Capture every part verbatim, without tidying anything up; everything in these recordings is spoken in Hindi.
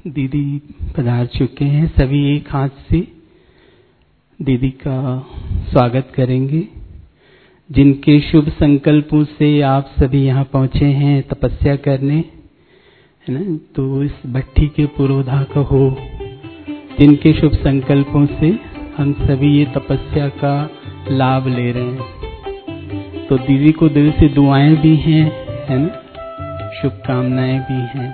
दीदी पधार चुके हैं। सभी एक हाथ से दीदी का स्वागत करेंगे। जिनके शुभ संकल्पों से आप सभी यहाँ पहुँचे हैं तपस्या करने, है ना, तो इस भट्ठी के पुरोधा कहो। जिनके शुभ संकल्पों से हम सभी ये तपस्या का लाभ ले रहे हैं, तो दीदी को दिल से दुआएं भी हैं, है ना, शुभकामनाएं भी हैं।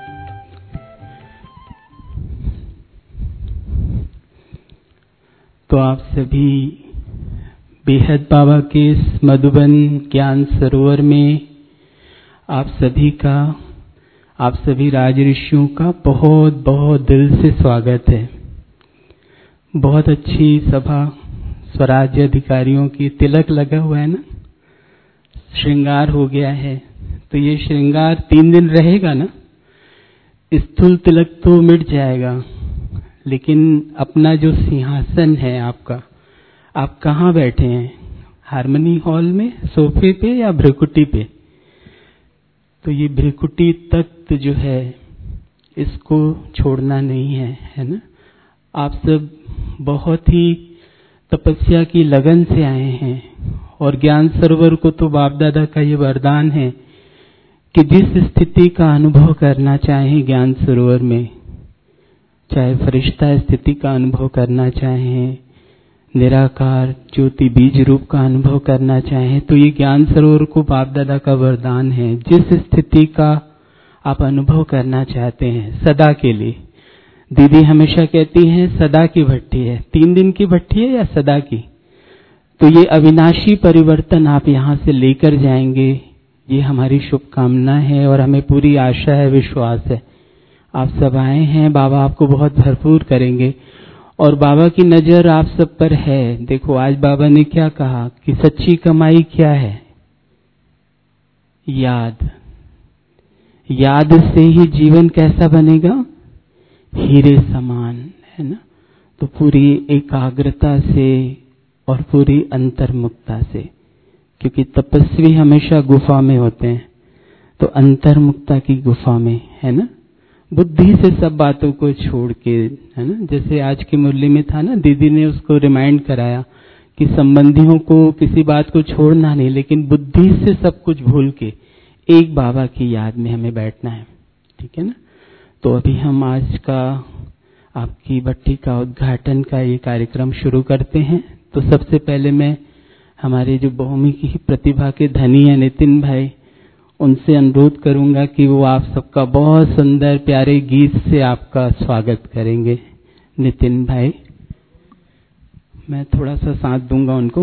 तो आप सभी बेहद बाबा के इस मधुबन ज्ञान सरोवर में आप सभी का, आप सभी राज ऋषियों का बहुत बहुत दिल से स्वागत है। बहुत अच्छी सभा, स्वराज्य अधिकारियों की तिलक लगा हुआ है ना, श्रृंगार हो गया है। तो ये श्रृंगार तीन दिन रहेगा ना, स्थूल तिलक तो मिट जाएगा, लेकिन अपना जो सिंहासन है आपका, आप कहाँ बैठे हैं? हारमोनी हॉल में, सोफे पे या भ्रिकुटी पे? तो ये भ्रिकुटी तख्त जो है इसको छोड़ना नहीं है, है ना। आप सब बहुत ही तपस्या की लगन से आए हैं और ज्ञान सरोवर को तो बाप दादा का ये वरदान है कि जिस स्थिति का अनुभव करना चाहें ज्ञान सरोवर में, चाहे फरिश्ता स्थिति का अनुभव करना चाहें, निराकार ज्योति बीज रूप का अनुभव करना चाहें, तो ये ज्ञान सरोवर को बाप दादा का वरदान है। जिस स्थिति का आप अनुभव करना चाहते हैं सदा के लिए, दीदी हमेशा कहती हैं सदा की भट्ठी है। तीन दिन की भट्ठी है या सदा की? तो ये अविनाशी परिवर्तन आप यहाँ से लेकर जाएंगे, ये हमारी शुभकामना है और हमें पूरी आशा है, विश्वास है। आप सब आए हैं, बाबा आपको बहुत भरपूर करेंगे और बाबा की नजर आप सब पर है। देखो आज बाबा ने क्या कहा कि सच्ची कमाई क्या है? याद। याद से ही जीवन कैसा बनेगा? हीरे समान, है ना। तो पूरी एकाग्रता से और पूरी अंतर्मुखता से, क्योंकि तपस्वी हमेशा गुफा में होते हैं, तो अंतर्मुखता की गुफा में, है ना, बुद्धि से सब बातों को छोड़ के, है ना। जैसे आज की मुरली में था ना, दीदी ने उसको रिमाइंड कराया कि संबंधियों को किसी बात को छोड़ना नहीं, लेकिन बुद्धि से सब कुछ भूल के एक बाबा की याद में हमें बैठना है, ठीक है ना। तो अभी हम आज का आपकी भट्ठी का उद्घाटन का ये कार्यक्रम शुरू करते हैं। तो सबसे पहले मैं हमारे जो बहुमुखी प्रतिभा के धनी है नितिन भाई, उनसे अनुरोध करूंगा कि वो आप सबका बहुत सुंदर प्यारे गीत से आपका स्वागत करेंगे। नितिन भाई, मैं थोड़ा सा साथ दूंगा उनको।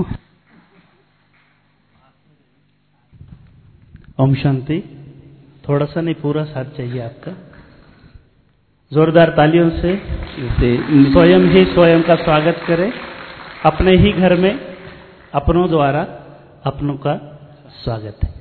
ओम शांति। थोड़ा सा नहीं, पूरा साथ चाहिए आपका। जोरदार तालियों से स्वयं ही स्वयं का स्वागत करें। अपने ही घर में अपनों द्वारा अपनों का स्वागत है।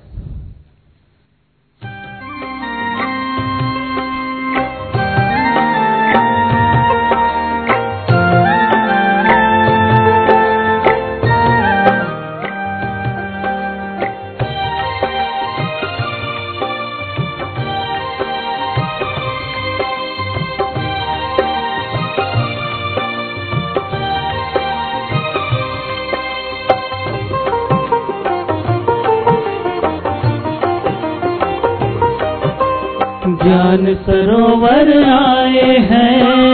ज्ञान सरोवर आए हैं,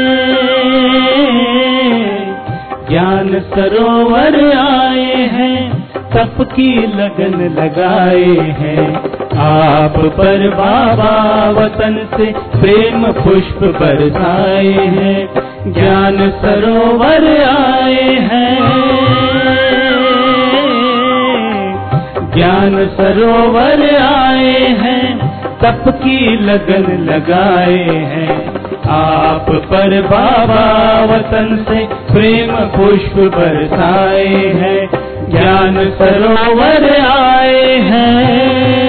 ज्ञान सरोवर आए हैं, तप की लगन लगाए हैं। आप पर बाबा वतन से प्रेम पुष्प बरसाए हैं। ज्ञान सरोवर आए हैं, ज्ञान सरोवर आए हैं, तप की लगन लगाए हैं। आप पर बाबा वतन से प्रेम पुष्प बरसाए हैं। ज्ञान सरोवर आए हैं।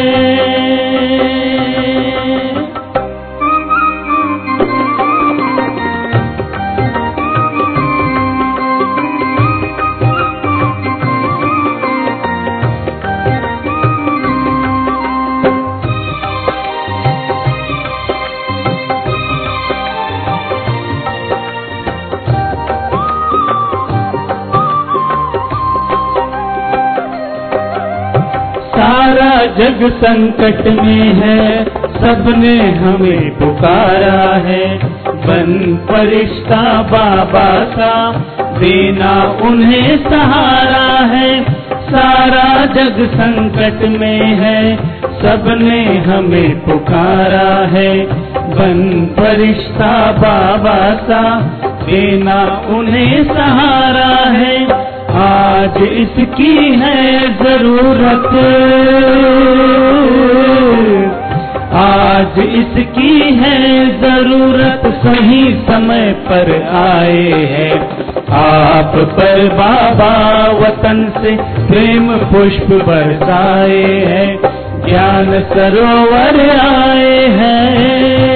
जग संकट में है, सबने हमें पुकारा है। बन फरिश्ता बाबा का, देना उन्हें सहारा है। सारा जग संकट में है, सबने हमें पुकारा है। बन फरिश्ता बाबा का, देना उन्हें सहारा है। आज इसकी है जरूरत, आज इसकी है जरूरत, सही समय पर आए हैं। आप पर बाबा वतन से प्रेम पुष्प बरसाए हैं, ज्ञान सरोवर आए हैं।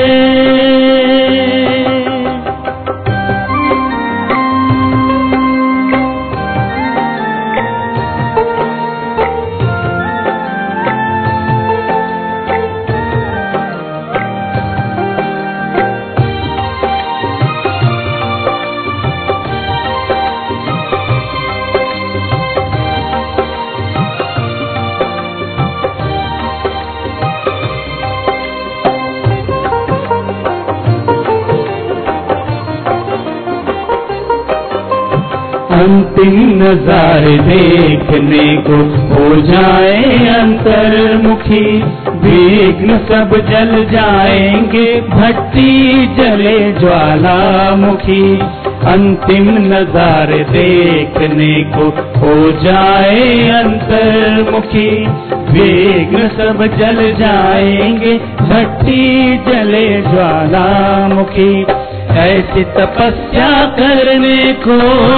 अंतिम नजारे देखने को हो जाए अंतर्मुखी, विघ्न सब जल जाएंगे, भट्टी जले ज्वालामुखी। अंतिम नजारे देखने को हो जाए अंतर्मुखी, विघ्न सब जल जाएंगे, भट्टी जले ज्वालामुखी। ऐसी तपस्या करने को,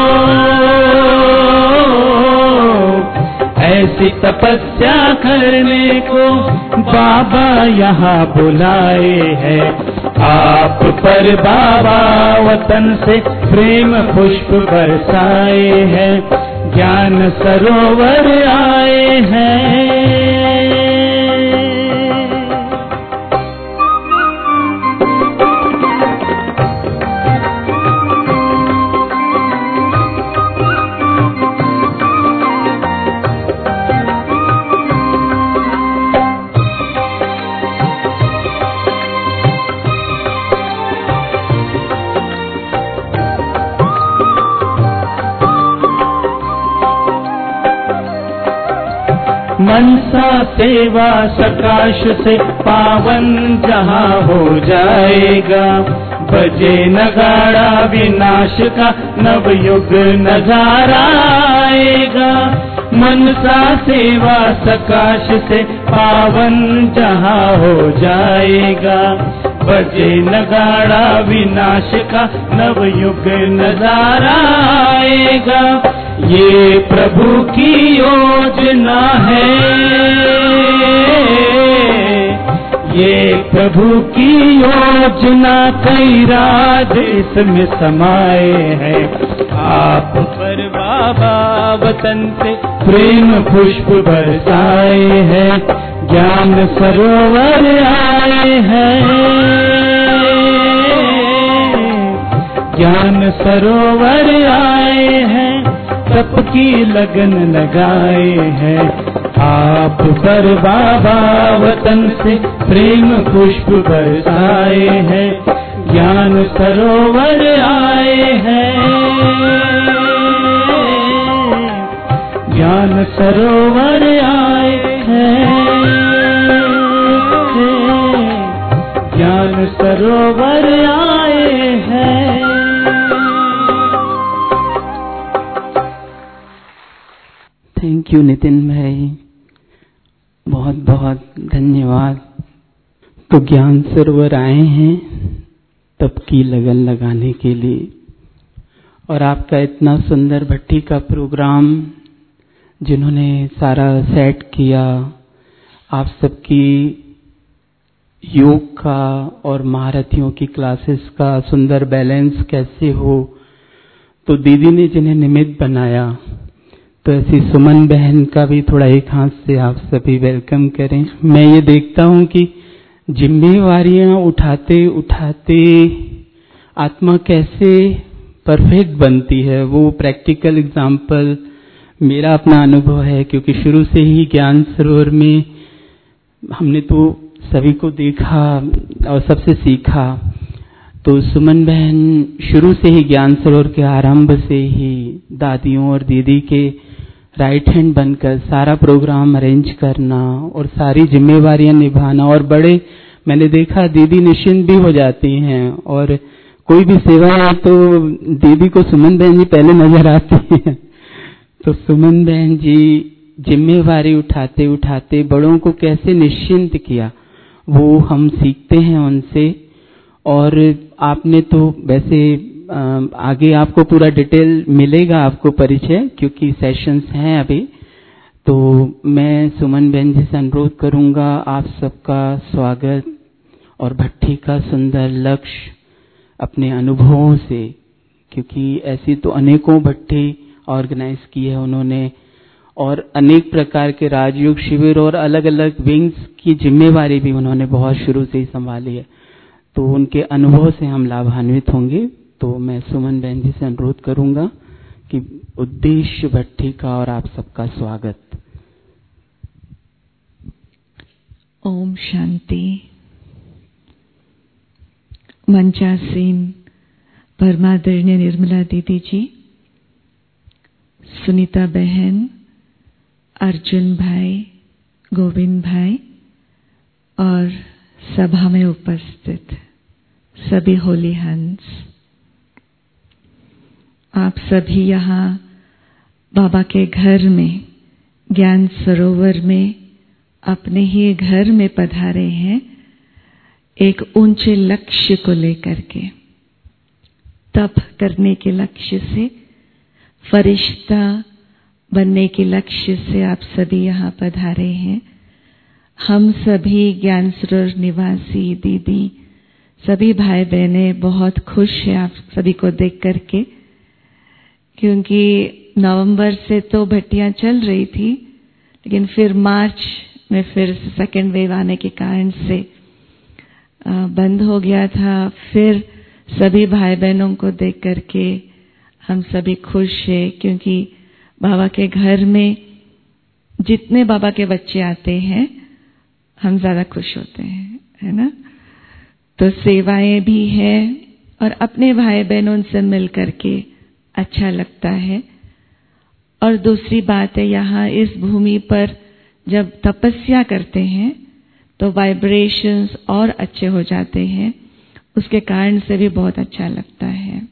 ऐसी तपस्या करने को बाबा यहाँ बुलाए हैं। आप पर बाबा वतन से प्रेम पुष्प बरसाए हैं, ज्ञान सरोवर आए हैं। मनसा सेवा सकाश से पावन जहाँ हो जाएगा, बजे नगाड़ा विनाश का नवयुग नजारा आएगा। मनसा सेवा सकाश से पावन जहाँ हो जाएगा, बजे नगाड़ा विनाश का नवयुग नजारा आएगा। ये प्रभु की योजना है, ये प्रभु की योजना, कई राज इसमें समाये हैं। आप पर बाबा वतन से प्रेम पुष्प बरसाए हैं, ज्ञान सरोवर आए हैं, ज्ञान सरोवर आए हैं। तप की लगन लगाए हैं, आप पर बाबा वतन से प्रेम पुष्प बरसाए हैं, ज्ञान सरोवर आए हैं, ज्ञान सरोवर आए हैं, ज्ञान सरोवर आए हैं। थैंक यू नितिन भाई, बहुत बहुत धन्यवाद। तो ज्ञान सरोवर आए हैं तप की लगन लगाने के लिए, और आपका इतना सुंदर भट्टी का प्रोग्राम जिन्होंने सारा सेट किया, आप सबकी योग का और महारथियों की क्लासेस का सुंदर बैलेंस कैसे हो, तो दीदी ने जिन्हें निमित्त बनाया, तो ऐसी सुमन बहन का भी थोड़ा एक हाथ से आप सभी वेलकम करें। मैं ये देखता हूँ कि जिम्मेवारियां उठाते उठाते आत्मा कैसे परफेक्ट बनती है, वो प्रैक्टिकल एग्जाम्पल मेरा अपना अनुभव है, क्योंकि शुरू से ही ज्ञान सरोवर में हमने तो सभी को देखा और सबसे सीखा। तो सुमन बहन शुरू से ही ज्ञान सरोवर के आरंभ से ही दादियों और दीदी के राइट हैंड बनकर सारा प्रोग्राम अरेंज करना और सारी जिम्मेवारियां निभाना। और बड़े मैंने देखा दीदी निश्चिंत भी हो जाती हैं, और कोई भी सेवा है तो दीदी को सुमन बहन जी पहले नजर आती हैं। तो सुमन बहन जी जिम्मेवारी उठाते उठाते बड़ों को कैसे निश्चिंत किया, वो हम सीखते हैं उनसे। और आपने तो वैसे आगे आपको पूरा डिटेल मिलेगा, आपको परिचय, क्योंकि सेशंस हैं अभी। तो मैं सुमन बहन जी से अनुरोध करूंगा आप सबका स्वागत और भट्ठी का सुंदर लक्ष्य अपने अनुभवों से, क्योंकि ऐसी तो अनेकों भट्ठी ऑर्गेनाइज की है उन्होंने, और अनेक प्रकार के राजयोग शिविर और अलग अलग विंग्स की जिम्मेवारी भी उन्होंने बहुत शुरू से ही संभाली है। तो उनके अनुभव से हम लाभान्वित होंगे। तो मैं सुमन बहन जी से अनुरोध करूंगा कि उद्देश्य भट्ठी का और आप सबका स्वागत। ओम शांति। मंचासीन परमादरणीय निर्मला दीदी जी, सुनीता बहन, अर्जुन भाई, गोविंद भाई और सभा में उपस्थित सभी होली हंस, आप सभी यहाँ बाबा के घर में, ज्ञान सरोवर में, अपने ही घर में पधारे हैं एक ऊंचे लक्ष्य को लेकर के। तप करने के लक्ष्य से, फरिश्ता बनने के लक्ष्य से आप सभी यहाँ पधारे हैं। हम सभी ज्ञान सरोवर निवासी दीदी, सभी भाई बहनें बहुत खुश हैं आप सभी को देख करके, क्योंकि नवंबर से तो भट्टियां चल रही थी, लेकिन फिर मार्च में फिर सेकेंड वेव आने के कारण से बंद हो गया था। फिर सभी भाई बहनों को देख करके हम सभी खुश हैं, क्योंकि बाबा के घर में जितने बाबा के बच्चे आते हैं हम ज्यादा खुश होते हैं, है ना। तो सेवाएं भी हैं और अपने भाई बहनों से मिल करके अच्छा लगता है। और दूसरी बात है, यहाँ इस भूमि पर जब तपस्या करते हैं तो वाइब्रेशंस और अच्छे हो जाते हैं, उसके कारण से भी बहुत अच्छा लगता है।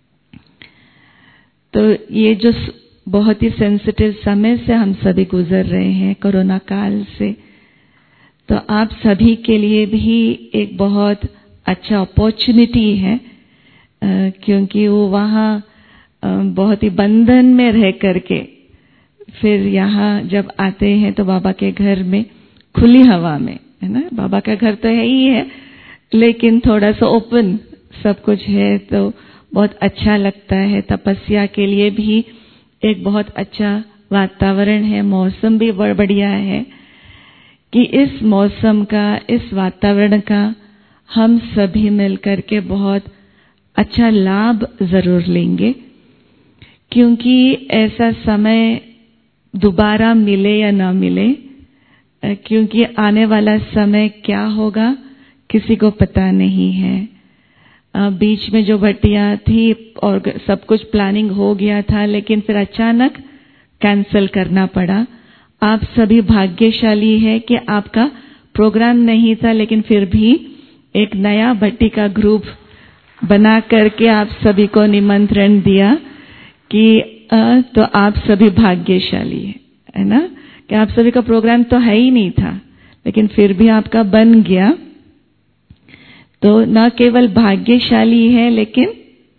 तो ये जो बहुत ही सेंसिटिव समय से हम सभी गुजर रहे हैं, कोरोना काल से, तो आप सभी के लिए भी एक बहुत अच्छा अपॉर्चुनिटी है, क्योंकि वो वहाँ बहुत ही बंधन में रह करके फिर यहाँ जब आते हैं तो बाबा के घर में खुली हवा में, है ना। बाबा का घर तो है ही है, लेकिन थोड़ा सा ओपन सब कुछ है, तो बहुत अच्छा लगता है। तपस्या के लिए भी एक बहुत अच्छा वातावरण है, मौसम भी बड़ा बढ़िया है कि इस मौसम का, इस वातावरण का हम सभी मिलकर के बहुत अच्छा लाभ जरूर लेंगे, क्योंकि ऐसा समय दोबारा मिले या ना मिले, क्योंकि आने वाला समय क्या होगा किसी को पता नहीं है। बीच में जो भट्टियां थी और सब कुछ प्लानिंग हो गया था, लेकिन फिर अचानक कैंसिल करना पड़ा। आप सभी भाग्यशाली है कि आपका प्रोग्राम नहीं था, लेकिन फिर भी एक नया भट्टी का ग्रुप बना करके आप सभी को निमंत्रण दिया कि तो आप सभी भाग्यशाली है, है ना, कि आप सभी का प्रोग्राम तो है ही नहीं था, लेकिन फिर भी आपका बन गया। तो न केवल भाग्यशाली है, लेकिन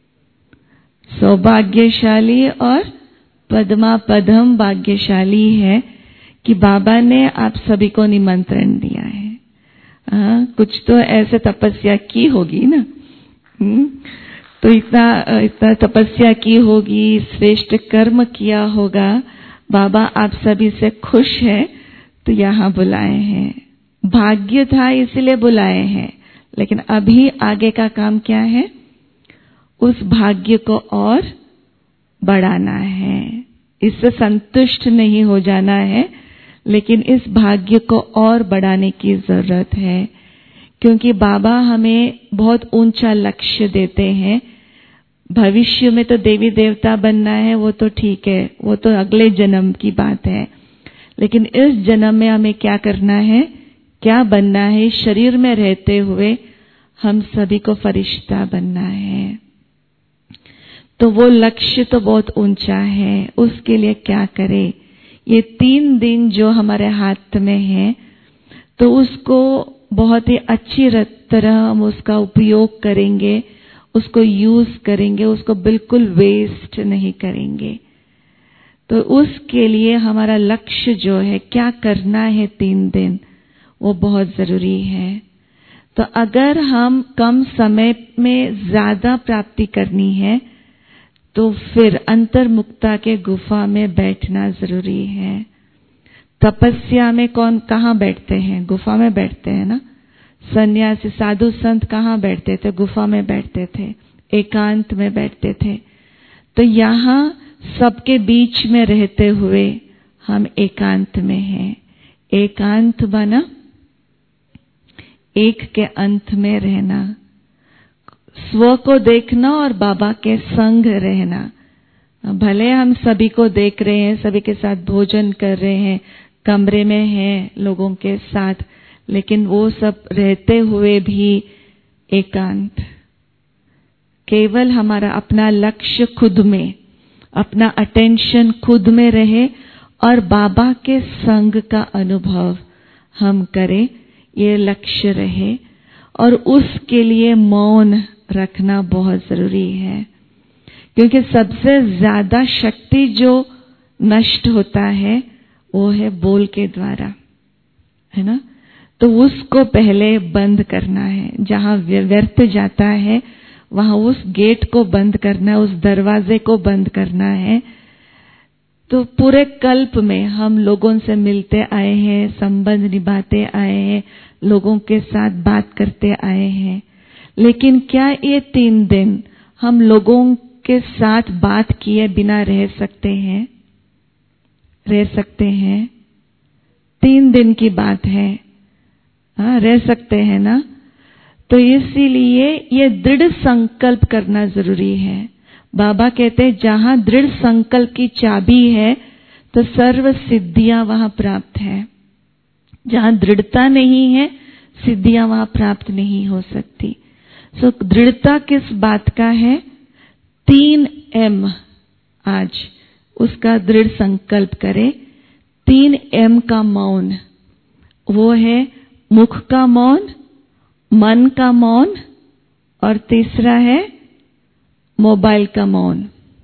सौभाग्यशाली और पद्मा पदम भाग्यशाली है कि बाबा ने आप सभी को निमंत्रण दिया है। आ, कुछ तो ऐसे तपस्या की होगी ना, हुँ? तो इतना इतना तपस्या की होगी, श्रेष्ठ कर्म किया होगा, बाबा आप सभी से खुश है तो यहाँ बुलाए हैं। भाग्य था इसलिए बुलाए हैं, लेकिन अभी आगे का काम क्या है, उस भाग्य को और बढ़ाना है। इससे संतुष्ट नहीं हो जाना है, लेकिन इस भाग्य को और बढ़ाने की जरूरत है, क्योंकि बाबा हमें बहुत ऊंचा लक्ष्य देते हैं। भविष्य में तो देवी देवता बनना है, वो तो ठीक है, वो तो अगले जन्म की बात है। लेकिन इस जन्म में हमें क्या करना है, क्या बनना है? शरीर में रहते हुए हम सभी को फरिश्ता बनना है। तो वो लक्ष्य तो बहुत ऊंचा है। उसके लिए क्या करें? ये तीन दिन जो हमारे हाथ में है, तो उसको बहुत ही अच्छी तरह हम उसका उपयोग करेंगे, उसको यूज करेंगे, उसको बिल्कुल वेस्ट नहीं करेंगे। तो उसके लिए हमारा लक्ष्य जो है, क्या करना है तीन दिन, वो बहुत जरूरी है। तो अगर हम कम समय में ज्यादा प्राप्ति करनी है, तो फिर अंतर्मुक्ता के गुफा में बैठना जरूरी है। तपस्या में कौन कहाँ बैठते हैं? गुफा में बैठते हैं ना। सन्यासी साधु संत कहाँ बैठते थे? गुफा में बैठते थे, एकांत में बैठते थे। तो यहाँ सबके बीच में रहते हुए हम एकांत में हैं। एकांत बना, एक के अंत में रहना, स्व को देखना और बाबा के संग रहना। भले हम सभी को देख रहे हैं, सभी के साथ भोजन कर रहे हैं, कमरे में हैं लोगों के साथ, लेकिन वो सब रहते हुए भी एकांत। केवल हमारा अपना लक्ष्य खुद में, अपना अटेंशन खुद में रहे और बाबा के संग का अनुभव हम करें, ये लक्ष्य रहे। और उसके लिए मौन रखना बहुत जरूरी है, क्योंकि सबसे ज्यादा शक्ति जो नष्ट होता है वो है बोल के द्वारा, है ना। तो उसको पहले बंद करना है। जहां व्यर्थ जाता है वहां उस गेट को बंद करना है, उस दरवाजे को बंद करना है। तो पूरे कल्प में हम लोगों से मिलते आए हैं, संबंध निभाते आए हैं, लोगों के साथ बात करते आए हैं, लेकिन क्या ये तीन दिन हम लोगों के साथ बात किए बिना रह सकते हैं? रह सकते हैं? तीन दिन की बात है, हाँ, रह सकते हैं ना। तो इसीलिए ये दृढ़ संकल्प करना जरूरी है। बाबा कहते हैं जहां दृढ़ संकल्प की चाबी है तो सर्व सिद्धियां वहां प्राप्त है। जहां दृढ़ता नहीं है, सिद्धियां वहां प्राप्त नहीं हो सकती। सो दृढ़ता किस बात का है? तीन एम आज उसका दृढ़ संकल्प करें। तीन एम का मौन, वो है मुख का मौन, मन का मौन, और तीसरा है मोबाइल का मौन।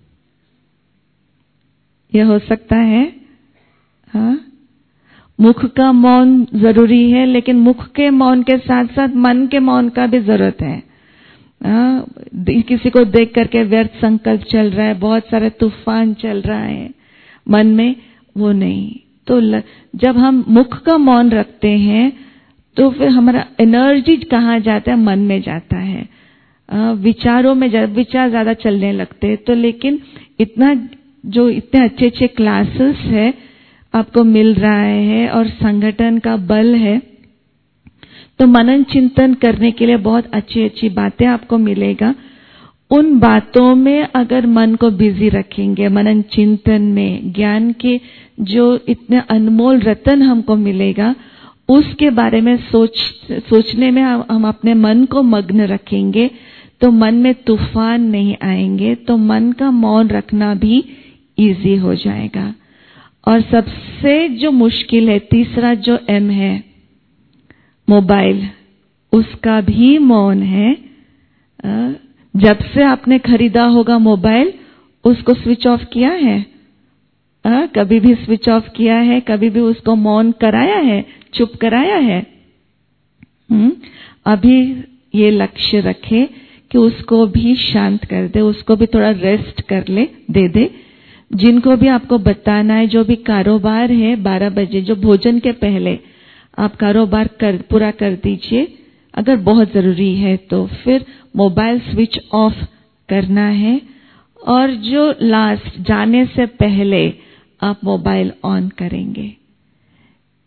यह हो सकता है? हाँ, मुख का मौन जरूरी है, लेकिन मुख के मौन के साथ साथ मन के मौन का भी जरूरत है। आ, किसी को देख करके व्यर्थ संकल्प चल रहा है, बहुत सारे तूफान चल रहा है मन में, वो नहीं। तो ल, जब हम मुख का मौन रखते हैं तो फिर हमारा एनर्जी कहाँ जाता है? मन में जाता है, आ, विचारों में जा, विचार ज्यादा चलने लगते हैं। तो लेकिन इतना जो इतने अच्छे अच्छे क्लासेस है आपको मिल रहा है और संगठन का बल है, तो मनन चिंतन करने के लिए बहुत अच्छी अच्छी बातें आपको मिलेगा। उन बातों में अगर मन को बिजी रखेंगे, मनन चिंतन में ज्ञान के जो इतने अनमोल रतन हमको मिलेगा, उसके बारे में सोच सोचने में हम अपने मन को मग्न रखेंगे, तो मन में तूफान नहीं आएंगे। तो मन का मौन रखना भी इजी हो जाएगा। और सबसे जो मुश्किल है, तीसरा जो एम है, मोबाइल, उसका भी मौन है। जब से आपने खरीदा होगा मोबाइल, उसको स्विच ऑफ किया है? आ, कभी भी स्विच ऑफ किया है? कभी भी उसको मौन कराया है, चुप कराया है? हम्म अभी ये लक्ष्य रखे कि उसको भी शांत कर दे, उसको भी थोड़ा रेस्ट कर ले, दे दे। जिनको भी आपको बताना है, जो भी कारोबार है, बारह बजे जो भोजन के पहले आप कारोबार कर पूरा कर दीजिए। अगर बहुत जरूरी है तो फिर मोबाइल स्विच ऑफ करना है। और जो लास्ट जाने से पहले आप मोबाइल ऑन करेंगे,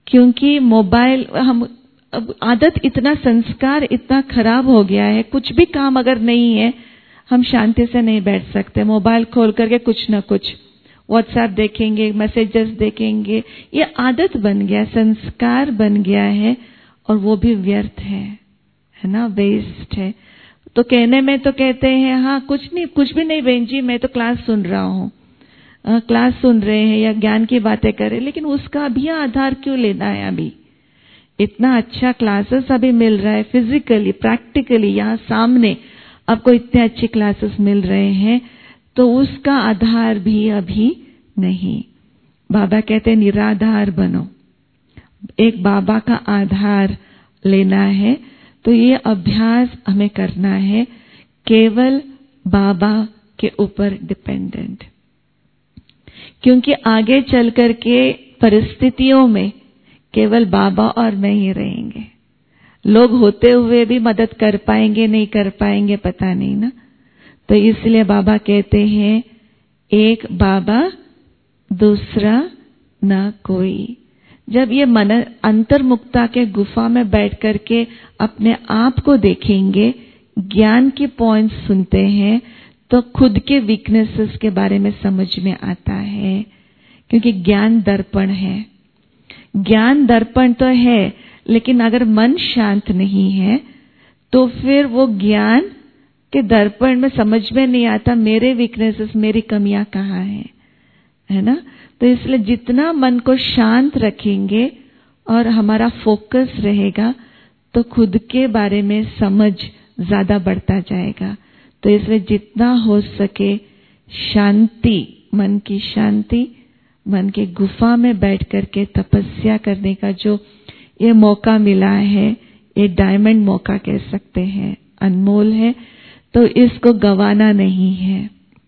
क्योंकि मोबाइल हम अब आदत इतना संस्कार इतना खराब हो गया है, कुछ भी काम अगर नहीं है हम शांति से नहीं बैठ सकते। मोबाइल खोल करके कुछ ना कुछ व्हाट्सएप देखेंगे, मैसेजेस देखेंगे, ये आदत बन गया, संस्कार बन गया है और वो भी व्यर्थ है, है ना, वेस्ट है। तो कहने में तो कहते हैं हाँ कुछ नहीं, कुछ भी नहीं बहन जी, मैं तो क्लास सुन रहा हूँ, क्लास सुन रहे हैं या ज्ञान की बातें कर रहे हैं, लेकिन उसका भी आधार क्यों लेना है? अभी इतना अच्छा क्लासेस अभी मिल रहा है, फिजिकली प्रैक्टिकली यहाँ सामने आपको इतने अच्छे क्लासेस मिल रहे हैं, तो उसका आधार भी अभी नहीं। बाबा कहते हैं निराधार बनो, एक बाबा का आधार लेना है। तो ये अभ्यास हमें करना है, केवल बाबा के ऊपर डिपेंडेंट, क्योंकि आगे चल करके परिस्थितियों में केवल बाबा और मैं ही रहेंगे। लोग होते हुए भी मदद कर पाएंगे नहीं कर पाएंगे पता नहीं ना। तो इसलिए बाबा कहते हैं एक बाबा दूसरा ना कोई। जब ये मन अंतर्मुक्ता के गुफा में बैठ करके अपने आप को देखेंगे, ज्ञान के पॉइंट्स सुनते हैं, तो खुद के वीकनेसेस के बारे में समझ में आता है, क्योंकि ज्ञान दर्पण है। ज्ञान दर्पण तो है, लेकिन अगर मन शांत नहीं है तो फिर वो ज्ञान के दर्पण में समझ में नहीं आता मेरे वीकनेसेस, मेरी कमियां कहाँ हैं, है ना। तो इसलिए जितना मन को शांत रखेंगे और हमारा फोकस रहेगा तो खुद के बारे में समझ ज्यादा बढ़ता जाएगा। तो इसलिए जितना हो सके शांति, मन की शांति, मन के गुफा में बैठ करके तपस्या करने का जो ये मौका मिला है, ये डायमंड मौका कह सकते हैं, अनमोल है, तो इसको गंवाना नहीं है।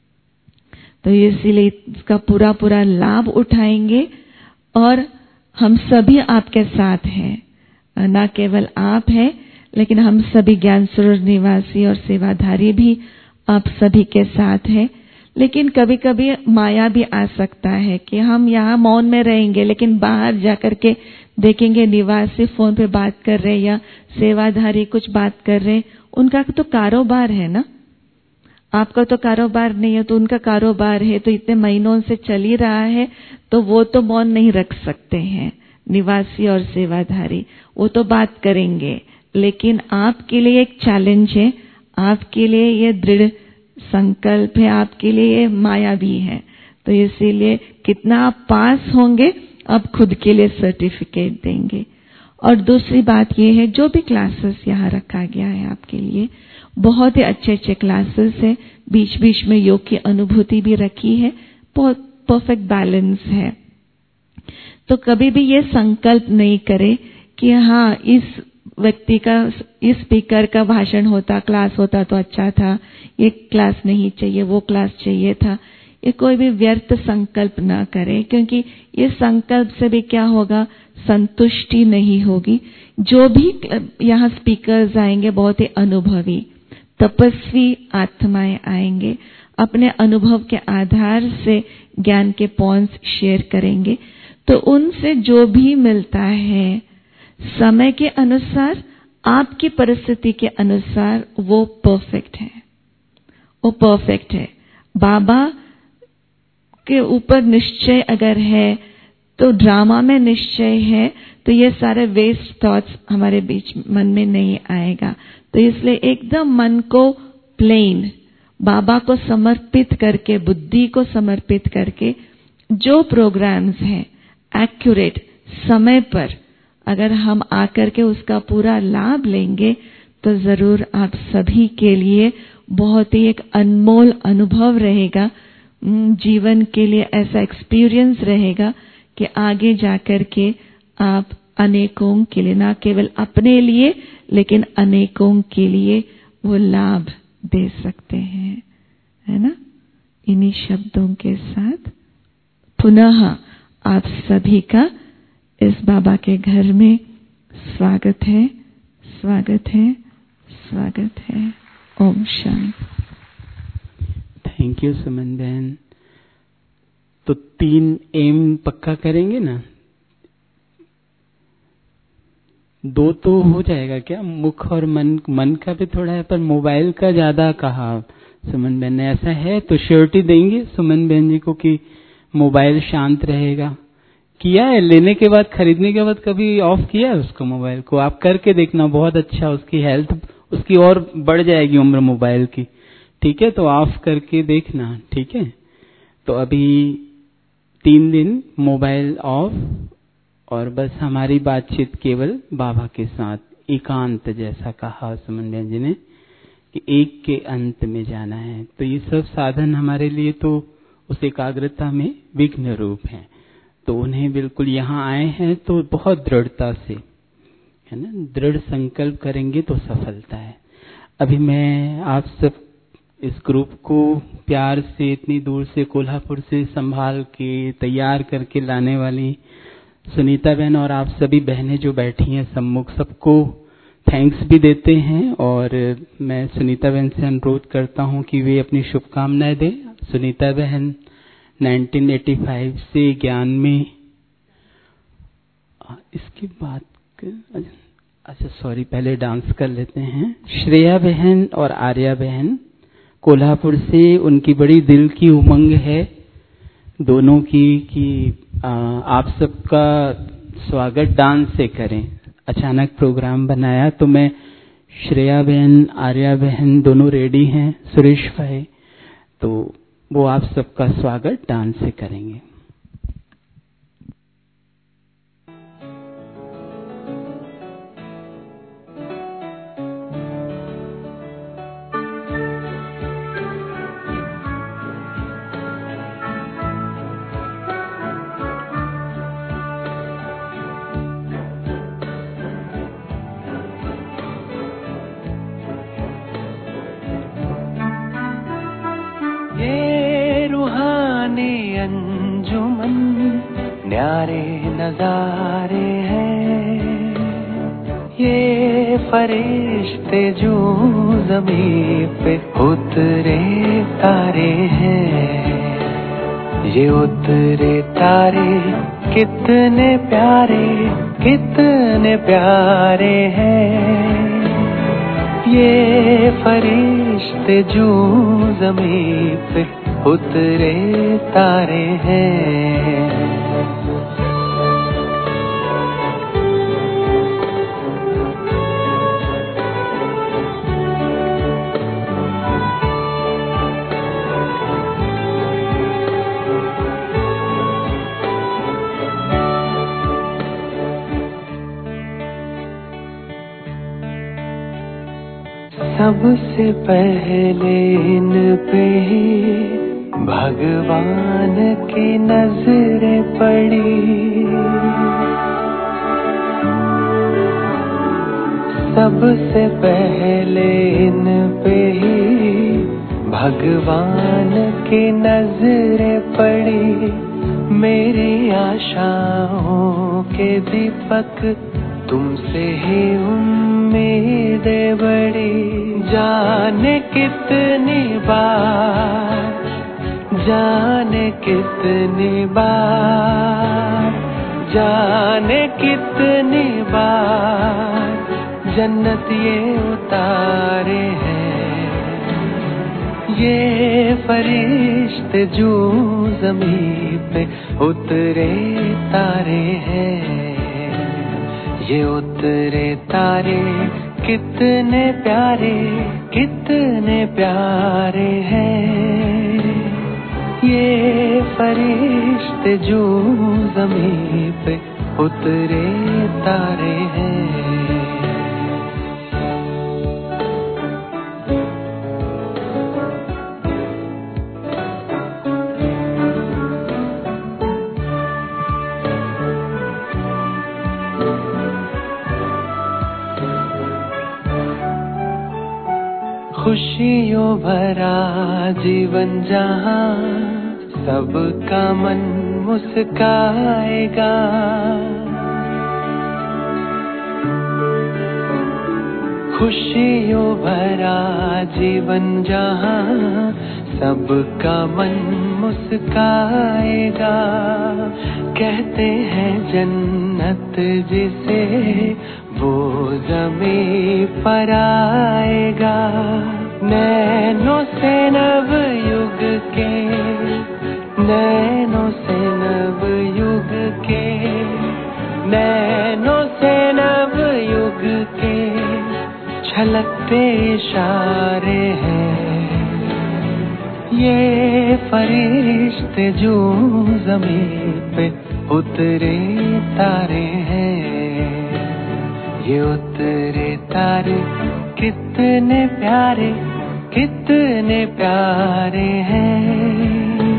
तो इसीलिए इसका पूरा पूरा लाभ उठाएंगे और हम सभी आपके साथ हैं, ना केवल आप हैं लेकिन हम सभी ज्ञान सरोवर निवासी और सेवाधारी भी आप सभी के साथ हैं। लेकिन कभी कभी माया भी आ सकता है कि हम यहाँ मौन में रहेंगे, लेकिन बाहर जाकर के देखेंगे निवासी फोन पे बात कर रहे या सेवाधारी कुछ बात कर रहे, उनका तो कारोबार है ना, आपका तो कारोबार नहीं है, तो उनका कारोबार है, तो इतने महीनों से चल ही रहा है, तो वो तो मौन नहीं रख सकते हैं। निवासी और सेवाधारी वो तो बात करेंगे, लेकिन आपके लिए एक चैलेंज है, आपके लिए ये दृढ़ संकल्प है, आपके लिए ये माया भी है। तो इसीलिए कितना आप पास होंगे, आप खुद के लिए सर्टिफिकेट देंगे। और दूसरी बात ये है, जो भी क्लासेस यहाँ रखा गया है आपके लिए, बहुत ही अच्छे अच्छे क्लासेस है, बीच बीच में योग की अनुभूति भी रखी है, बहुत परफेक्ट बैलेंस है। तो कभी भी ये संकल्प नहीं करे कि हाँ इस व्यक्ति का, इस स्पीकर का भाषण होता, क्लास होता तो अच्छा था, ये क्लास नहीं चाहिए, वो क्लास चाहिए था। ये कोई भी व्यर्थ संकल्प ना करे, क्योंकि ये संकल्प से भी क्या होगा, संतुष्टि नहीं होगी। जो भी यहाँ स्पीकर्स आएंगे बहुत ही अनुभवी तपस्वी आत्माएं आएंगे, अपने अनुभव के आधार से ज्ञान के पॉइंट्स शेयर करेंगे। तो उनसे जो भी मिलता है समय के अनुसार, आपकी परिस्थिति के अनुसार वो परफेक्ट है, वो परफेक्ट है। बाबा के ऊपर निश्चय अगर है तो ड्रामा में निश्चय है, तो ये सारे वेस्ट थॉट्स हमारे बीच मन में नहीं आएगा। तो इसलिए एकदम मन को प्लेन बाबा को समर्पित करके, बुद्धि को समर्पित करके जो प्रोग्राम्स हैं एक्यूरेट समय पर अगर हम आकर के उसका पूरा लाभ लेंगे, तो जरूर आप सभी के लिए बहुत ही एक अनमोल अनुभव रहेगा, जीवन के लिए ऐसा एक्सपीरियंस रहेगा कि आगे जाकर के आप अनेकों के लिए, ना केवल अपने लिए लेकिन अनेकों के लिए वो लाभ दे सकते हैं, है ना। इन्हीं शब्दों के साथ पुनः आप सभी का इस बाबा के घर में स्वागत है, स्वागत है, स्वागत है। ओम शांति। थैंक यू सुमन बहन। तो तीन एम पक्का करेंगे ना, दो तो हो जाएगा क्या? मुख और मन, मन का भी थोड़ा है, पर मोबाइल का ज्यादा कहा सुमन बहन ने। ऐसा है तो श्योरिटी देंगे सुमन बहन जी को कि मोबाइल शांत रहेगा? किया है लेने के बाद, खरीदने के बाद कभी ऑफ किया है उसको, मोबाइल को? आप करके देखना, बहुत अच्छा, उसकी हेल्थ उसकी और बढ़ जाएगी उम्र मोबाइल की। ठीक है, तो ऑफ करके देखना। ठीक है, तो अभी तीन दिन मोबाइल ऑफ, और बस हमारी बातचीत केवल बाबा के साथ, एकांत जैसा कहा सुमन बहन जी ने कि एक के अंत में जाना है। तो ये सब साधन हमारे लिए तो उस एकाग्रता में विघ्न रूप है। तो उन्हें बिल्कुल यहाँ आए हैं तो बहुत दृढ़ता से, है ना, दृढ़ संकल्प करेंगे तो सफलता है। अभी मैं आप सब इस ग्रुप को प्यार से इतनी दूर से कोल्हापुर से संभाल के तैयार करके लाने वाली सुनीता बहन और आप सभी बहनें जो बैठी हैं सम्मुख, सबको थैंक्स भी देते हैं। और मैं सुनीता बहन से अनुरोध करता हूं कि वे अपनी शुभकामनाएं दें। सुनीता बहन नाइनटीन एटी फाइव से ज्ञान में, इसकी बात कर, अच्छा सॉरी, पहले डांस कर लेते हैं। श्रेया बहन और आर्या बहन कोल्हापुर से, उनकी बड़ी दिल की उमंग है दोनों की कि आ, आप सबका स्वागत डांस से करें। अचानक प्रोग्राम बनाया तो मैं, श्रेया बहन आर्या बहन दोनों रेडी हैं, सुरेश भाई, तो वो आप सबका स्वागत डांस से करेंगे। न्यारे नजारे हैं ये, फरिश्ते जो ज़मीं पे उतरे तारे हैं, ये उतरे तारे कितने प्यारे कितने प्यारे हैं। ये फरिश्ते जो ज़मीं पे उतरे तारे हैं। सबसे पहले इन पे भगवान की नजरें पड़ी, सबसे पहले इन पे भगवान की नजरें पड़ी। मेरी आशाओं के दीपक तुमसे ही उम्मीदें बड़ी। जाने कितनी बार, जाने कितनी बार, जाने कितनी बार जन्नत ये उतारे हैं। ये फरिश्ते जो ज़मीं पे उतरे तारे हैं, ये उतरे तारे कितने प्यारे कितने प्यारे हैं। ये फरिश्ते जो ज़मीं पे उतरे तारे हैं। खुशियों भरा जीवन जहाँ सबका मन मुस्काएगा, खुशियों भरा जीवन जहाँ सबका मन मुस्काएगा। कहते हैं जन्नत जिसे वो ज़मीं पर आएगा। नैनों से नव युग के, नैनों से नव युग के, नैनों से नव युग के छलकते इशारे हैं। ये फरिश्ते जो ज़मीं पे उतरे तारे हैं। ये उतरे तारे कितने प्यारे, कितने प्यारे हैं।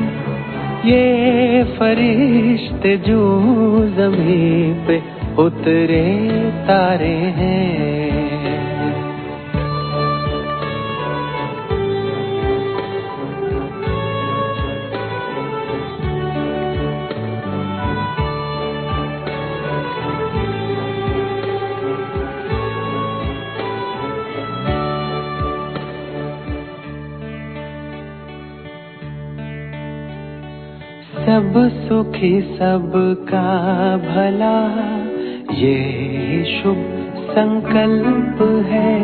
ये फरिश्ते जो ज़मीं पे उतरे तारे हैं। सब सुखी सबका भला ये शुभ संकल्प है।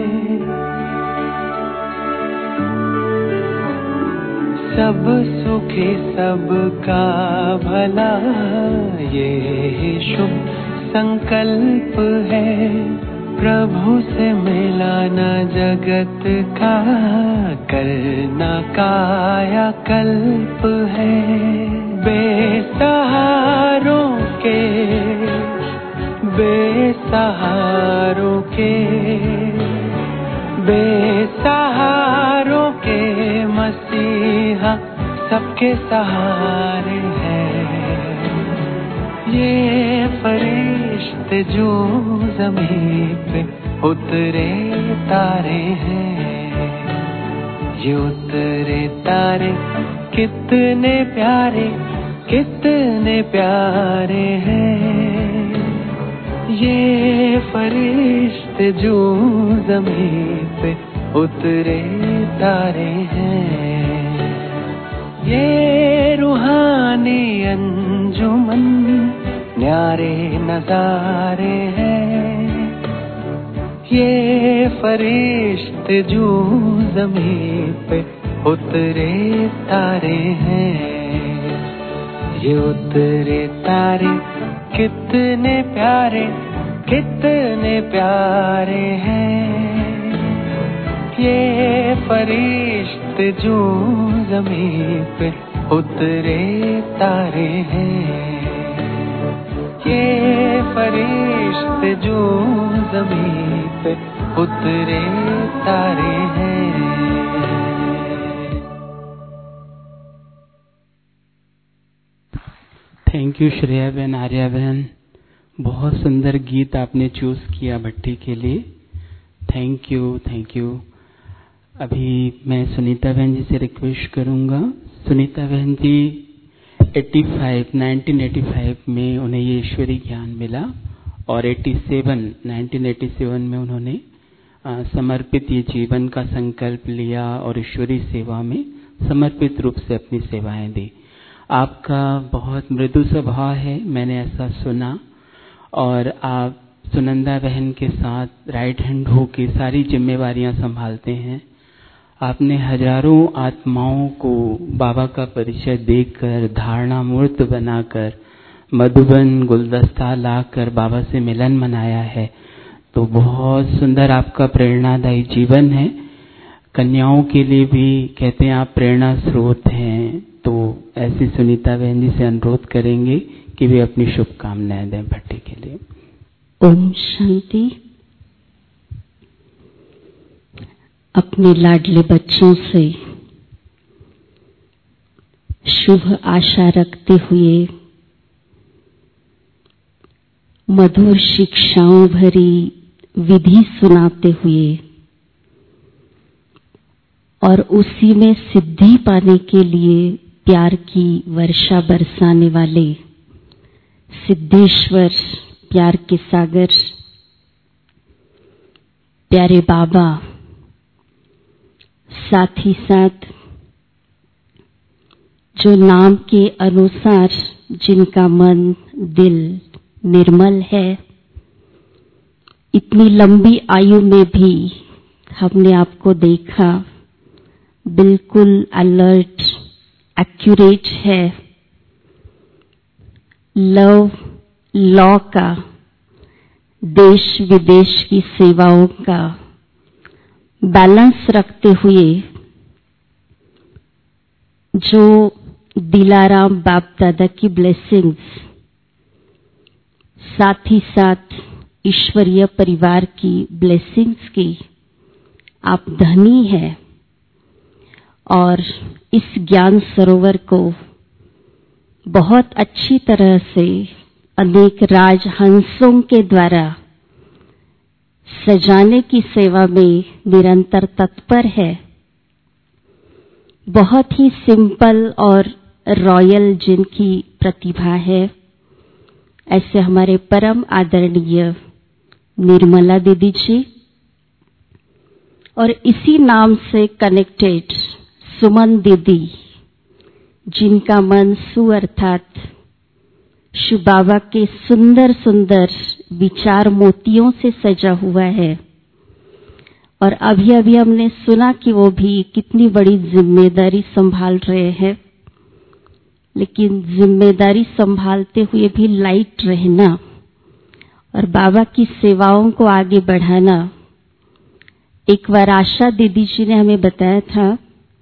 सब सुखी सबका भला ये शुभ संकल्प है। प्रभु से मिलाना जगत का करना काया कल्प है। बेसहारों के, बेसहारों के, बेसहारों के मसीहा सबके सहारे हैं। ये फरिश्ते जो ज़मीं पे उतरे तारे हैं। ये उतरे तारे कितने प्यारे, कितने प्यारे हैं। ये फरिश्ते जो ज़मीं पे उतरे तारे हैं। ये रूहानी अंजुमन न्यारे नज़ारे हैं। ये फरिश्ते जो ज़मीं पे उतरे तारे हैं। ये उतरे तारे कितने प्यारे, कितने प्यारे हैं। ये फरिश्ते जो ज़मीं पे उतरे तारे हैं। ये फरिश्ते जो ज़मीं पे उतरे तारे हैं। थैंक यू श्रेया बहन, आर्या बहन, बहुत सुंदर गीत आपने चूज किया भट्टी के लिए। Thank you, thank you. अभी मैं सुनीता बहन जी से रिक्वेस्ट करूंगा। सुनीता बहन जी पचासी, नाइनटीन एटी फाइव में उन्हें ये ईश्वरीय ज्ञान मिला और सत्तासी, नाइनटीन एटी सेवन में उन्होंने आ, समर्पित ये जीवन का संकल्प लिया और ईश्वरीय सेवा में समर्पित रूप से अपनी सेवाएं दी। आपका बहुत मृदु स्वभाव है, मैंने ऐसा सुना, और आप सुनंदा बहन के साथ राइट हैंड होके सारी जिम्मेवारियां संभालते हैं। आपने हजारों आत्माओं को बाबा का परिचय देकर, धारणा मूर्त बनाकर, मधुबन गुलदस्ता लाकर बाबा से मिलन मनाया है। तो बहुत सुंदर आपका प्रेरणादायी जीवन है। कन्याओं के लिए भी कहते हैं आप प्रेरणा स्रोत हैं। तो ऐसी सुनीता बहन जी से अनुरोध करेंगे कि वे अपनी शुभकामनाएं दें भट्टी के लिए। ओम शांति। अपने लाडले बच्चों से शुभ आशा रखते हुए मधुर शिक्षाओं भरी विधि सुनाते हुए और उसी में सिद्धि पाने के लिए प्यार की वर्षा बरसाने वाले सिद्धेश्वर प्यार के सागर प्यारे बाबा, साथ ही साथ जो नाम के अनुसार जिनका मन दिल निर्मल है, इतनी लंबी आयु में भी हमने आपको देखा बिल्कुल अलर्ट, एक्यूरेट है, लव लॉ का, देश विदेश की सेवाओं का बैलेंस रखते हुए जो दिलाराम बाप दादा की ब्लेसिंग्स, साथ ही साथ ईश्वरीय परिवार की ब्लेसिंग्स की आप धनी है और इस ज्ञान सरोवर को बहुत अच्छी तरह से अनेक राजहंसों के द्वारा सजाने की सेवा में निरंतर तत्पर है। बहुत ही सिंपल और रॉयल जिनकी प्रतिभा है, ऐसे हमारे परम आदरणीय निर्मला दीदी जी और इसी नाम से कनेक्टेड सुमन दीदी, जिनका मन सु अर्थात शिव बाबा के सुंदर सुंदर विचार मोतियों से सजा हुआ है। और अभी अभी हमने सुना कि वो भी कितनी बड़ी जिम्मेदारी संभाल रहे हैं, लेकिन जिम्मेदारी संभालते हुए भी लाइट रहना और बाबा की सेवाओं को आगे बढ़ाना। एक बार आशा दीदी जी ने हमें बताया था,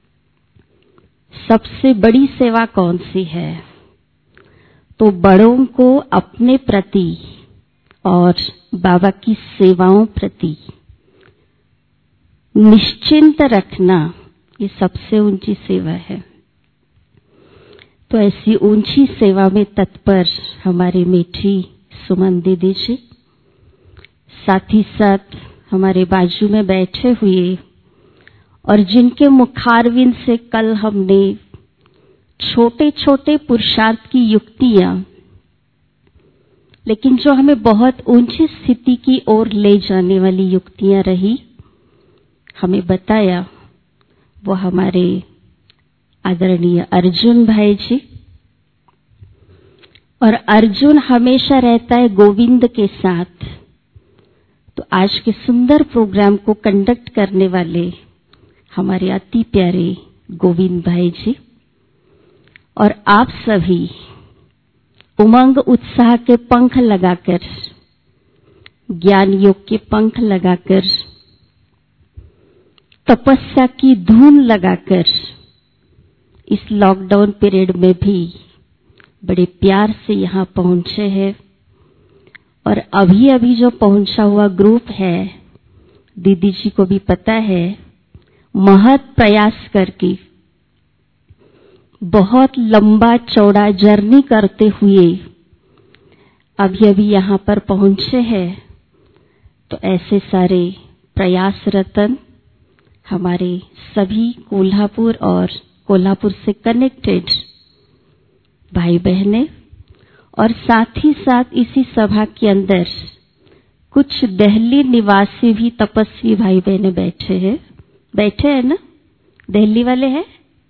सबसे बड़ी सेवा कौन सी है? तो बड़ों को अपने प्रति और बाबा की सेवाओं प्रति निश्चिंत रखना, ये सबसे ऊंची सेवा है। तो ऐसी ऊंची सेवा में तत्पर हमारी मीठी सुमन दीदी जी, साथ ही साथ हमारे बाजू में बैठे हुए और जिनके मुखारविंद से कल हमने छोटे छोटे पुरुषार्थ की युक्तियां, लेकिन जो हमें बहुत ऊंची स्थिति की ओर ले जाने वाली युक्तियां रही, हमें बताया, वो हमारे आदरणीय अर्जुन भाई जी। और अर्जुन हमेशा रहता है गोविंद के साथ। तो आज के सुंदर प्रोग्राम को कंडक्ट करने वाले हमारे अति प्यारे गोविंद भाई जी और आप सभी उमंग उत्साह के पंख लगाकर, ज्ञान योग के पंख लगाकर, तपस्या की धूम लगाकर इस लॉकडाउन पीरियड में भी बड़े प्यार से यहाँ पहुंचे हैं। और अभी अभी जो पहुंचा हुआ ग्रुप है, दीदी जी को भी पता है, महत प्रयास करके बहुत लंबा चौड़ा जर्नी करते हुए अभी अभी यहाँ पर पहुंचे हैं। तो ऐसे सारे प्रयास रतन हमारे सभी कोल्हापुर और कोल्हापुर से कनेक्टेड भाई बहनें, और साथ ही साथ इसी सभा के अंदर कुछ दिल्ली निवासी भी तपस्वी भाई बहनें बैठे हैं। बैठे हैं ना? दिल्ली वाले हैं?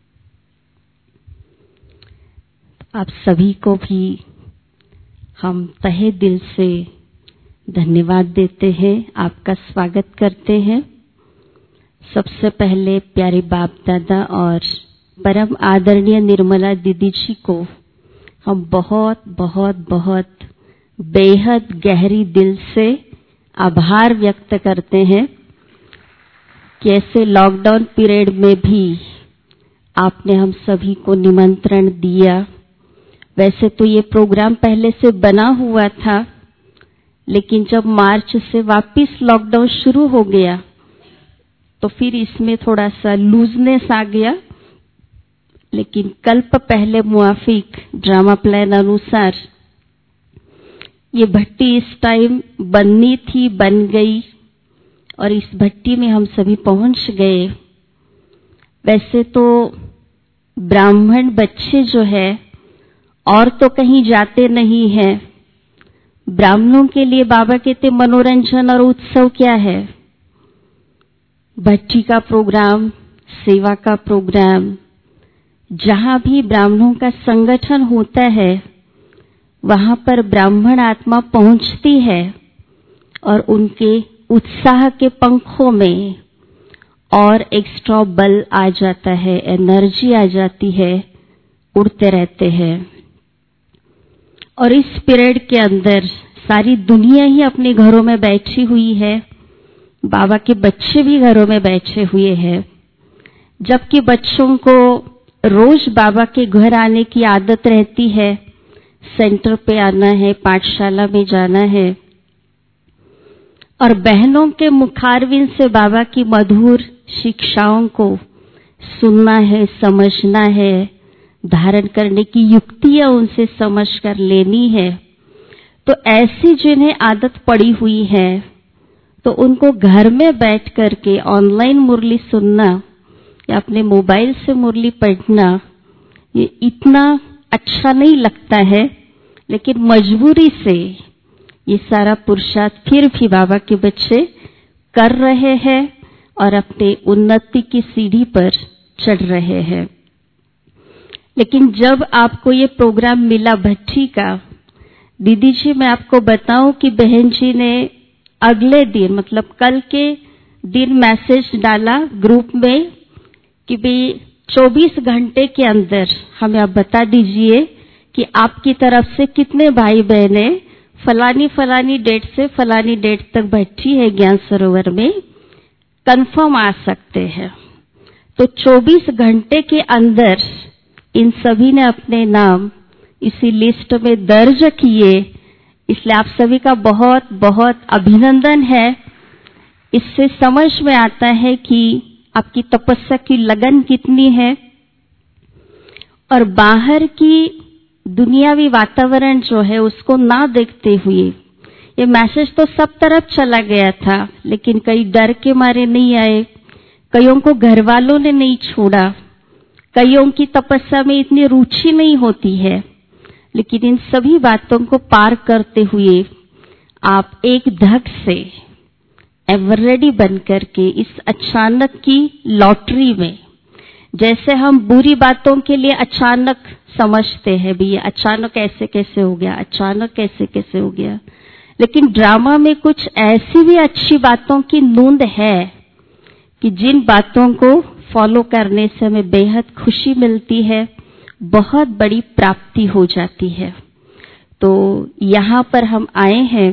आप सभी को भी हम तहे दिल से धन्यवाद देते हैं, आपका स्वागत करते हैं। सबसे पहले प्यारे बाप दादा और परम आदरणीय निर्मला दीदी जी को हम बहुत बहुत बहुत बेहद गहरी दिल से आभार व्यक्त करते हैं कि ऐसे लॉकडाउन पीरियड में भी आपने हम सभी को निमंत्रण दिया। वैसे तो ये प्रोग्राम पहले से बना हुआ था, लेकिन जब मार्च से वापस लॉकडाउन शुरू हो गया तो फिर इसमें थोड़ा सा लूजनेस आ गया। लेकिन कल्प पहले मुआफिक ड्रामा प्लान अनुसार ये भट्टी इस टाइम बननी थी, बन गई और इस भट्टी में हम सभी पहुंच गए। वैसे तो ब्राह्मण बच्चे जो है और तो कहीं जाते नहीं हैं। ब्राह्मणों के लिए बाबा कहते मनोरंजन और उत्सव क्या है? भट्टी का प्रोग्राम, सेवा का प्रोग्राम, जहाँ भी ब्राह्मणों का संगठन होता है वहाँ पर ब्राह्मण आत्मा पहुँचती है और उनके उत्साह के पंखों में और एक्स्ट्रा बल आ जाता है, एनर्जी आ जाती है, उड़ते रहते हैं। और इस पीरियड के अंदर सारी दुनिया ही अपने घरों में बैठी हुई है, बाबा के बच्चे भी घरों में बैठे हुए हैं, जबकि बच्चों को रोज बाबा के घर आने की आदत रहती है, सेंटर पे आना है, पाठशाला में जाना है, और बहनों के मुखारविंद से बाबा की मधुर शिक्षाओं को सुनना है, समझना है, धारण करने की युक्तियां उनसे समझ कर लेनी है। तो ऐसी जिन्हें आदत पड़ी हुई है तो उनको घर में बैठ करके ऑनलाइन मुरली सुनना या अपने मोबाइल से मुरली पढ़ना ये इतना अच्छा नहीं लगता है, लेकिन मजबूरी से ये सारा पुरुषार्थ फिर भी बाबा के बच्चे कर रहे हैं और अपने उन्नति की सीढ़ी पर चढ़ रहे हैं। लेकिन जब आपको ये प्रोग्राम मिला भट्टी का, दीदी जी मैं आपको बताऊं कि बहन जी ने अगले दिन मतलब कल के दिन मैसेज डाला ग्रुप में कि भाई चौबीस घंटे के अंदर हमें आप बता दीजिए कि आपकी तरफ से कितने भाई बहने फलानी फलानी डेट से फलानी डेट तक भट्टी है ज्ञान सरोवर में, कंफर्म आ सकते हैं। तो चौबीस घंटे के अंदर इन सभी ने अपने नाम इसी लिस्ट में दर्ज किए, इसलिए आप सभी का बहुत बहुत अभिनंदन है। इससे समझ में आता है कि आपकी तपस्या की लगन कितनी है और बाहर की दुनियावी वातावरण जो है उसको ना देखते हुए ये मैसेज तो सब तरफ चला गया था, लेकिन कई डर के मारे नहीं आए, कईयों को घर वालों ने नहीं छोड़ा, कईयों की तपस्या में इतनी रुचि नहीं होती है, लेकिन इन सभी बातों को पार करते हुए आप एक धक से एवर रेडी बन करके इस अचानक की लॉटरी में, जैसे हम बुरी बातों के लिए अचानक समझते हैं भी ये अचानक ऐसे कैसे हो गया, अचानक कैसे कैसे हो गया, लेकिन ड्रामा में कुछ ऐसी भी अच्छी बातों की नूंद है कि जिन बातों को फॉलो करने से हमें बेहद खुशी मिलती है, बहुत बड़ी प्राप्ति हो जाती है। तो यहाँ पर हम आए हैं,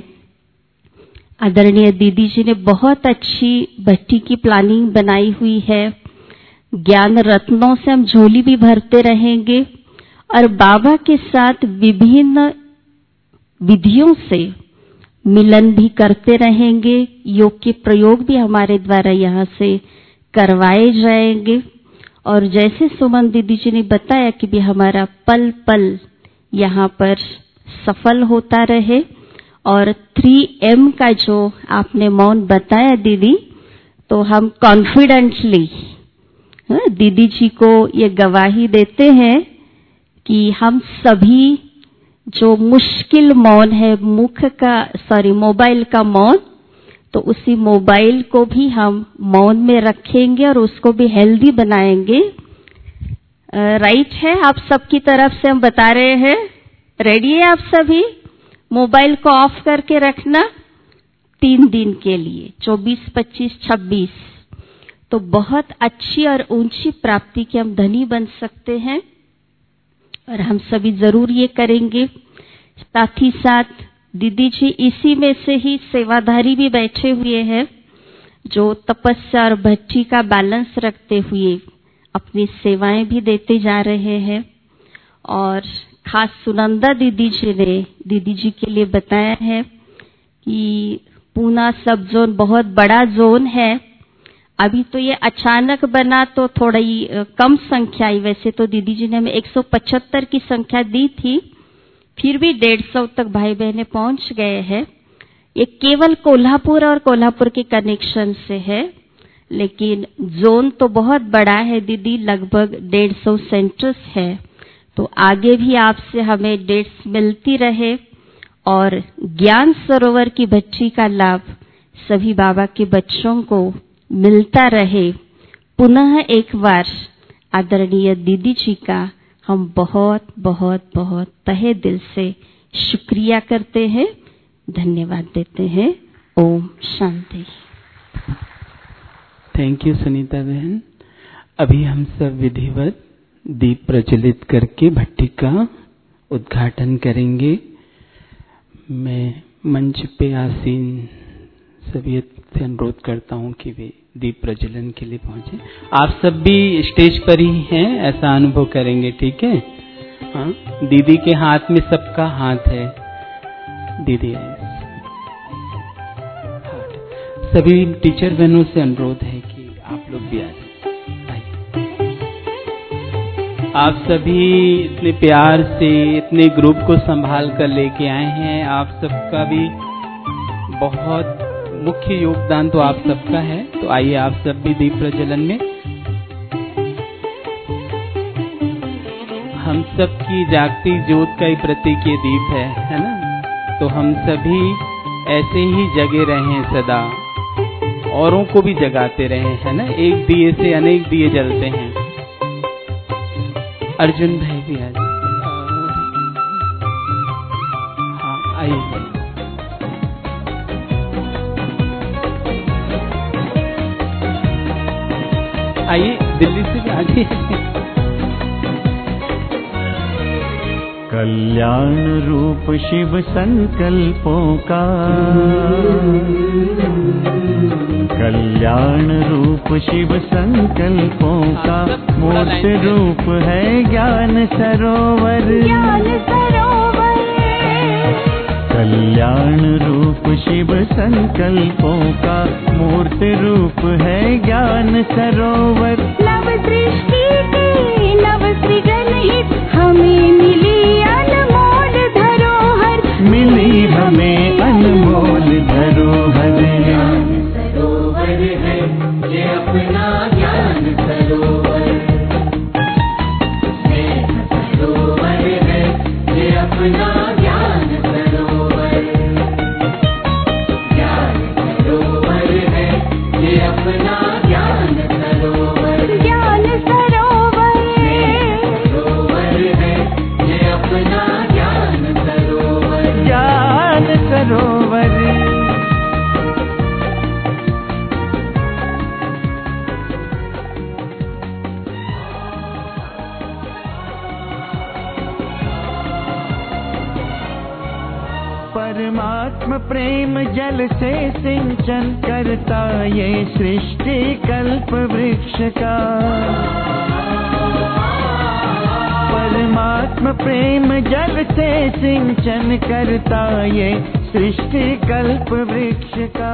आदरणीय दीदी जी ने बहुत अच्छी भट्टी की प्लानिंग बनाई हुई है, ज्ञान रत्नों से हम झोली भी भरते रहेंगे और बाबा के साथ विभिन्न विधियों से मिलन भी करते रहेंगे, योग के प्रयोग भी हमारे द्वारा यहाँ से करवाए जाएंगे। और जैसे सुमन दीदी जी ने बताया कि भी हमारा पल पल यहाँ पर सफल होता रहे, और थ्री एम का जो आपने मौन बताया दीदी, तो हम कॉन्फिडेंटली दीदी जी को ये गवाही देते हैं कि हम सभी जो मुश्किल मौन है मुख का सॉरी मोबाइल का मौन, तो उसी मोबाइल को भी हम मौन में रखेंगे और उसको भी हेल्दी बनाएंगे। राइट है, आप सबकी तरफ से हम बता रहे हैं, रेडी है आप सभी? मोबाइल को ऑफ करके रखना तीन दिन के लिए, चौबीस, पच्चीस, छब्बीस, तो बहुत अच्छी और ऊंची प्राप्ति के हम धनी बन सकते हैं और हम सभी जरूर ये करेंगे। साथ ही साथ दीदी जी इसी में से ही सेवाधारी भी बैठे हुए हैं जो तपस्या और भट्टी का बैलेंस रखते हुए अपनी सेवाएं भी देते जा रहे हैं। और खास सुनंदा दीदी जी ने दीदी जी के लिए बताया है कि पूना सब जोन बहुत बड़ा जोन है, अभी तो ये अचानक बना तो थोड़ा ही कम संख्या आई, वैसे तो दीदी जी ने हमें एक सौ पचहत्तर की संख्या दी थी, फिर भी डेढ़ सौ तक भाई बहने पहुंच गए हैं। ये केवल कोल्हापुर और कोल्हापुर के कनेक्शन से है, लेकिन जोन तो बहुत बड़ा है दीदी, लगभग डेढ़ सौ सेंटर्स है, तो आगे भी आपसे हमें डेट्स मिलती रहे और ज्ञान सरोवर की भट्टी का लाभ सभी बाबा के बच्चों को मिलता रहे। पुनः एक बार आदरणीय दीदी जी का हम बहुत बहुत बहुत तहे दिल से शुक्रिया करते हैं, धन्यवाद देते हैं। ओम शांति। थैंक यू सुनीता बहन। अभी हम सब विधिवत दीप प्रज्वलित करके भट्टी का उद्घाटन करेंगे। मैं मंच पे आसीन सभी से अनुरोध करता हूँ कि वे दीप प्रज्वलन के लिए पहुंचे। आप सब भी स्टेज पर ही हैं, ऐसा अनुभव करेंगे, ठीक है? हाँ, दीदी के हाथ में सबका हाथ है। दीदी है। सभी टीचर बहनों से अनुरोध है कि आप लोग भी आ जाए। आप सभी इतने प्यार से इतने ग्रुप को संभाल कर लेके आए हैं। आप सबका भी बहुत मुख्य योगदान तो आप सबका है। तो आइए आप सब भी दीप प्रज्वलन में। हम सब की जागती ज्योत का ही प्रतीक ये दीप है, है ना? तो हम सभी ऐसे ही जगे रहें सदा, औरों को भी जगाते रहें, है ना? एक दिए से अनेक दिए जलते हैं। अर्जुन भाई भी आ जाए। हाँ आइए। आइए दिल्ली से भी आ जाइए। कल्याण रूप शिव संकल्पों का, कल्याण रूप शिव संकल्पों का मूर्त रूप है ज्ञान सरोवर, ज्ञान सरोवर। कल्याण रूप शिव संकल्पों का मूर्त रूप है ज्ञान सरोवर। नव दृष्टि की नव सृजन हित हमें मिली अनमोल धरोहर, मिली हमें अनमोल धरोहर। ज्ञान सरोवर है ये अपना ज्ञान सरोवर, स्नेह सरोवर है ये अपना ज्ञान सरोवर, ज्ञान सरोवर है ये अपना ज्ञान सरोवर, ज्ञान सरोवर सरोवर है ये अपना ज्ञान सरोवर, ज्ञान सरोवर। परमात्म प्रेम जल से सिंचन करता ये सृष्टि कल्प वृक्ष का, परमात्म प्रेम जल से सिंचन करता ये सृष्टि कल्प वृक्ष का।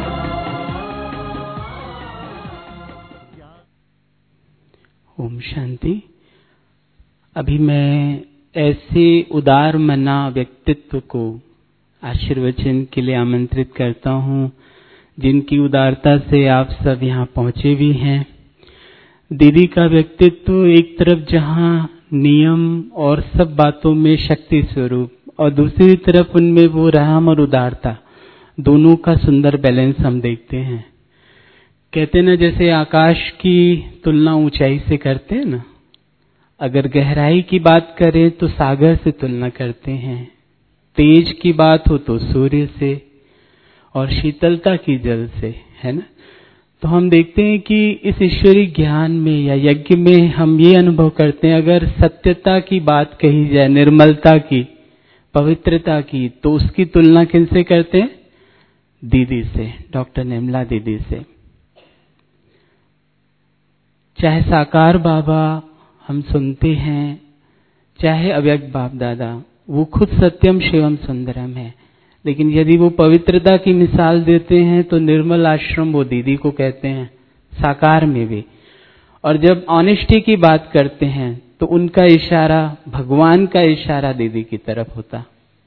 ओम शांति। अभी मैं ऐसे उदार मना व्यक्तित्व को आशीर्वचन के लिए आमंत्रित करता हूँ, जिनकी उदारता से आप सब यहाँ पहुँचे भी हैं। दीदी का व्यक्तित्व एक तरफ जहाँ नियम और सब बातों में शक्ति स्वरूप, और दूसरी तरफ उनमें वो रहम और उदारता, दोनों का सुंदर बैलेंस हम देखते हैं। कहते ना, जैसे आकाश की तुलना ऊंचाई से करते हैं ना, अगर गहराई की बात करें तो सागर से तुलना करते हैं, तेज की बात हो तो सूर्य से, और शीतलता की जल से, है ना? तो हम देखते हैं कि इस ईश्वरीय ज्ञान में या यज्ञ में हम ये अनुभव करते हैं, अगर सत्यता की बात कही जाए, निर्मलता की, पवित्रता की, तो उसकी तुलना किनसे करते हैं? दीदी से, डॉक्टर निर्मला दीदी से। चाहे साकार बाबा हम सुनते हैं, चाहे अव्यक्त बाप दादा, वो खुद सत्यम शिवम सुंदरम है, लेकिन यदि वो पवित्रता की मिसाल देते हैं तो निर्मल आश्रम वो दीदी को कहते हैं, साकार में भी। और जब ऑनेस्टी की बात करते हैं तो उनका इशारा, भगवान का इशारा दीदी की तरफ होता।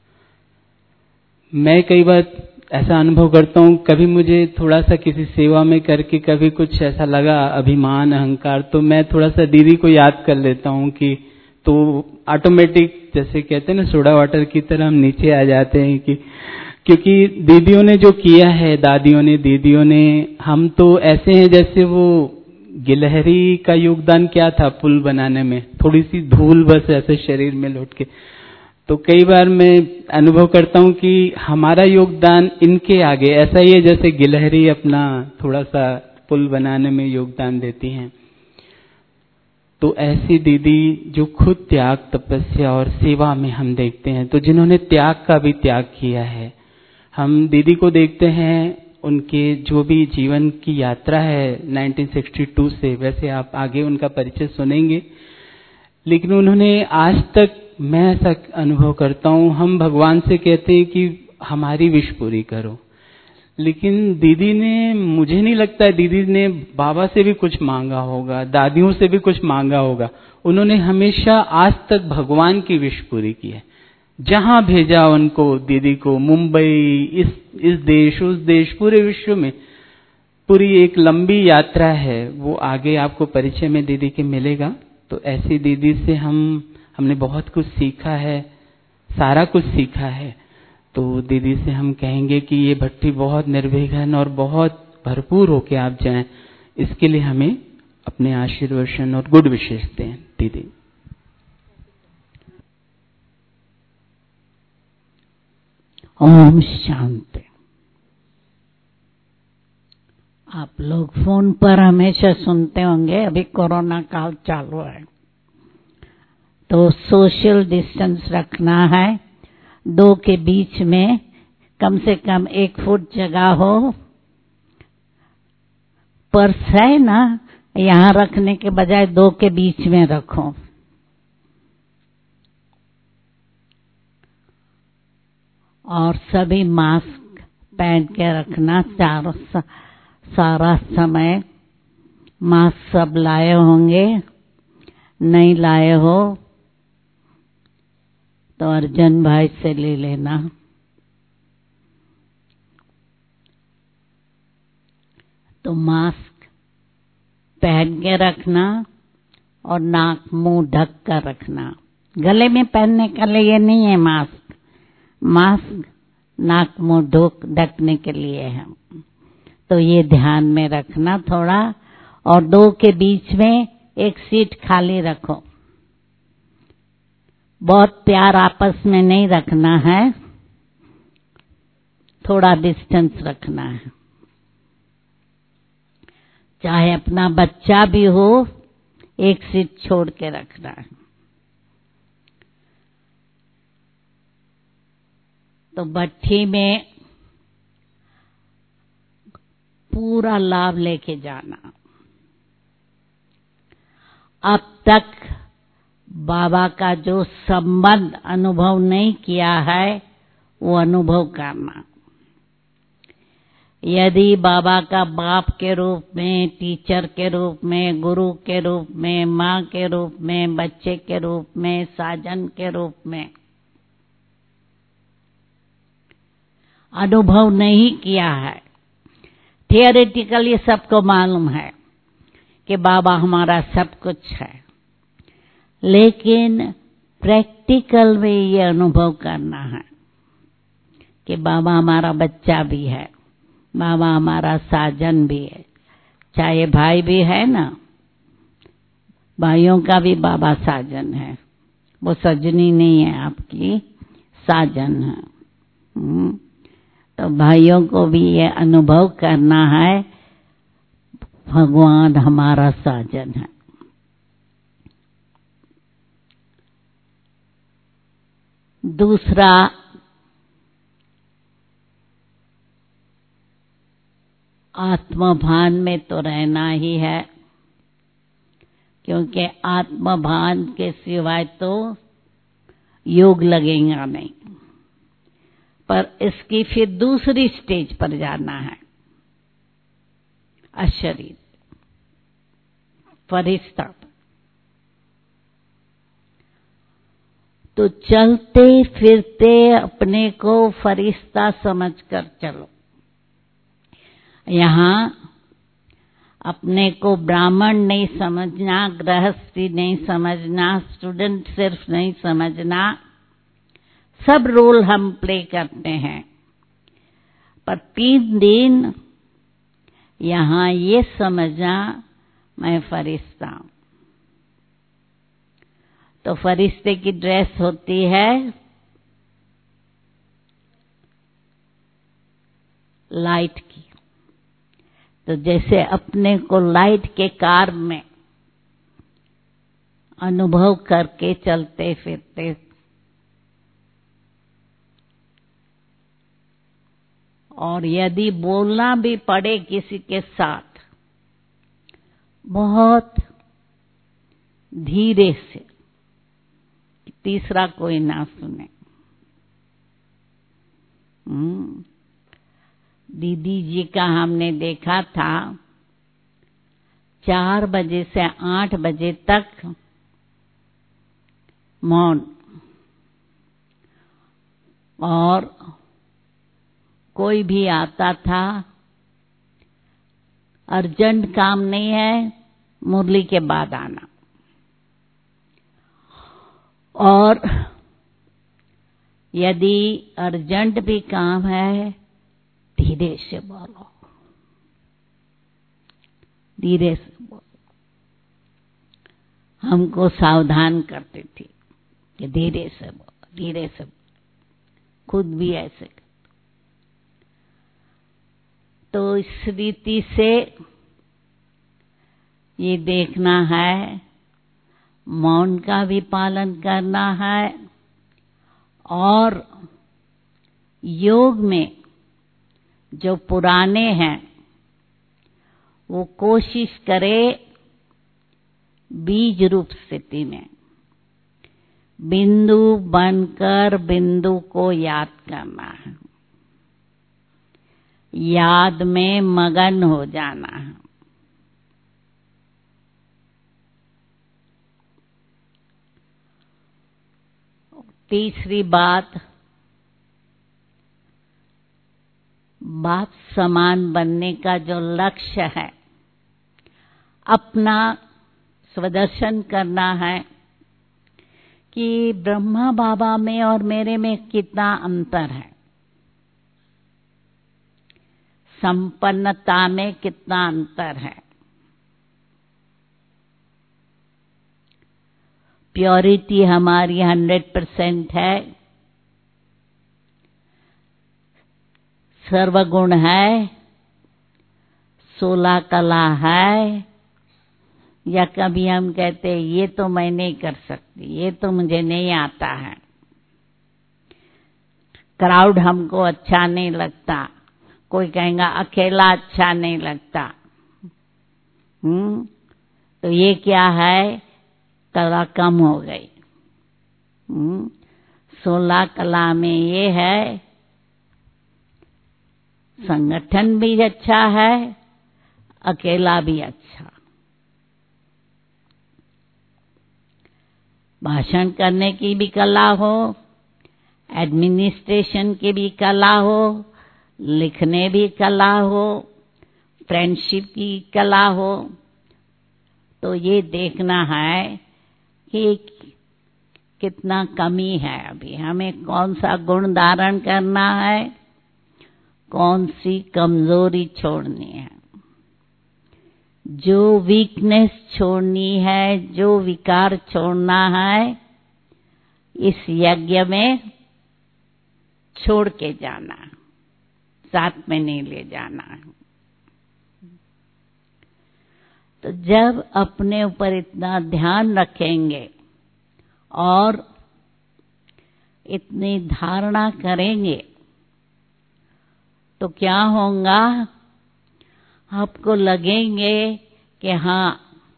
मैं कई बार ऐसा अनुभव करता हूँ, कभी मुझे थोड़ा सा किसी सेवा में करके कभी कुछ ऐसा लगा, अभिमान अहंकार, तो मैं थोड़ा सा दीदी को याद कर लेता हूँ कि, तो ऑटोमेटिक जैसे कहते हैं ना सोडा वाटर की तरह हम नीचे आ जाते हैं कि क्योंकि दीदियों ने जो किया है, दादियों ने, दीदियों ने, हम तो ऐसे हैं जैसे वो गिलहरी का योगदान क्या था पुल बनाने में, थोड़ी सी धूल बस ऐसे शरीर में लौट के। तो कई बार मैं अनुभव करता हूँ कि हमारा योगदान इनके आगे ऐसा ही है जैसे गिलहरी अपना थोड़ा सा पुल बनाने में योगदान देती हैं। तो ऐसी दीदी जो खुद त्याग, तपस्या और सेवा में हम देखते हैं, तो जिन्होंने त्याग का भी त्याग किया है, हम दीदी को देखते हैं उनके जो भी जीवन की यात्रा है उन्नीस सौ बासठ से, वैसे आप आगे उनका परिचय सुनेंगे, लेकिन उन्होंने आज तक, मैं ऐसा अनुभव करता हूँ, हम भगवान से कहते हैं कि हमारी विश पूरी करो, लेकिन दीदी ने, मुझे नहीं लगता है दीदी ने बाबा से भी कुछ मांगा होगा, दादियों से भी कुछ मांगा होगा। उन्होंने हमेशा आज तक भगवान की विश पूरी की है। जहां भेजा उनको, दीदी को, मुंबई, इस इस देश, उस देश, पूरे विश्व में, पूरी एक लंबी यात्रा है, वो आगे आपको परिचय में दीदी के मिलेगा। तो ऐसी दीदी से हम हमने बहुत कुछ सीखा है, सारा कुछ सीखा है। तो दीदी से हम कहेंगे कि ये भट्टी बहुत निर्विघ्न और बहुत भरपूर होके आप जाएं, इसके लिए हमें अपने आशीर्वचन और गुड विशेष दें। दीदी ओम शांति। आप लोग फोन पर हमेशा सुनते होंगे, अभी कोरोना काल चालू है तो सोशल डिस्टेंस रखना है, दो के बीच में कम से कम एक फुट जगह हो। पर्स है ना, यहाँ रखने के बजाय दो के बीच में रखो। और सभी मास्क पहन के रखना, चारों सा, सारा समय मास्क सब लाए होंगे, नहीं लाए हो तो अर्जन भाई से ले लेना। तो मास्क पहन के रखना और नाक मुंह ढक कर रखना। गले में पहनने के लिए नहीं है मास्क, मास्क नाक मुंह ढक ढकने के लिए है। तो ये ध्यान में रखना थोड़ा। और दो के बीच में एक सीट खाली रखो। बहुत प्यार आपस में नहीं रखना है, थोड़ा डिस्टेंस रखना है। चाहे अपना बच्चा भी हो, एक सीट छोड़ के रखना है। तो भट्ठी में पूरा लाभ लेके जाना। अब तक बाबा का जो संबंध अनुभव नहीं किया है वो अनुभव करना। यदि बाबा का बाप के रूप में, टीचर के रूप में, गुरु के रूप में, माँ के रूप में, बच्चे के रूप में, साजन के रूप में अनुभव नहीं किया है, थियोरेटिकल ये सबको मालूम है कि बाबा हमारा सब कुछ है, लेकिन प्रैक्टिकल में ये अनुभव करना है कि बाबा हमारा बच्चा भी है, बाबा हमारा साजन भी है। चाहे भाई भी है ना, भाइयों का भी बाबा साजन है, वो सजनी नहीं है आपकी, साजन है। तो भाइयों को भी ये अनुभव करना है भगवान हमारा साजन है। दूसरा, आत्मभान में तो रहना ही है, क्योंकि आत्मभान के सिवाय तो योग लगेगा नहीं। पर इसकी फिर दूसरी स्टेज पर जाना है, अशरीर, फरिश्ता। तो चलते फिरते अपने को फरिश्ता समझकर चलो। यहाँ अपने को ब्राह्मण नहीं समझना, गृहस्थी नहीं समझना, स्टूडेंट सिर्फ नहीं समझना, सब रोल हम प्ले करते हैं। पर तीन दिन यहाँ ये समझा मैं फरिश्ता हूं। तो फरिश्ते की ड्रेस होती है लाइट की। तो जैसे अपने को लाइट के कार में अनुभव करके चलते फिरते, और यदि बोलना भी पड़े किसी के साथ बहुत धीरे से, तीसरा कोई ना सुने। हम्म दीदी जी का हमने देखा था चार बजे से आठ बजे तक मौन, और कोई भी आता था, अर्जेंट काम नहीं है, मुरली के बाद आना, और यदि अर्जेंट भी काम है धीरे से बोलो, धीरे से बोलो। हमको सावधान करती थी कि धीरे से बोलो, धीरे से बोलो, खुद भी ऐसे। तो इस रीति से ये देखना है, मौन का भी पालन करना है, और योग में जो पुराने हैं वो कोशिश करे बीज रूप स्थिति में बिंदु बनकर बिंदु को याद करना है, याद में मगन हो जाना है। तीसरी बात, बाप समान बनने का जो लक्ष्य है, अपना स्वदर्शन करना है कि ब्रह्मा बाबा में और मेरे में कितना अंतर है, संपन्नता में कितना अंतर है, प्योरिटी हमारी हंड्रेड परसेंट है, सर्वगुण है, सोलह कला है, या कभी हम कहते ये तो मैं नहीं कर सकती, ये तो मुझे नहीं आता है, क्राउड हमको अच्छा नहीं लगता, कोई कहेगा अकेला अच्छा नहीं लगता। हम्म तो ये क्या है, कला कम हो गई। हम्म सोलह कला में ये है, संगठन भी अच्छा है, अकेला भी अच्छा, भाषण करने की भी कला हो, एडमिनिस्ट्रेशन की भी कला हो, लिखने भी कला हो, फ्रेंडशिप की कला हो। तो ये देखना है कि कितना कमी है, अभी हमें कौन सा गुण धारण करना है, कौन सी कमजोरी छोड़नी है, जो वीकनेस छोड़नी है, जो विकार छोड़ना है, इस यज्ञ में छोड़ के जाना, साथ में नहीं ले जाना है। तो जब अपने ऊपर इतना ध्यान रखेंगे और इतनी धारणा करेंगे तो क्या होगा, आपको लगेंगे कि हाँ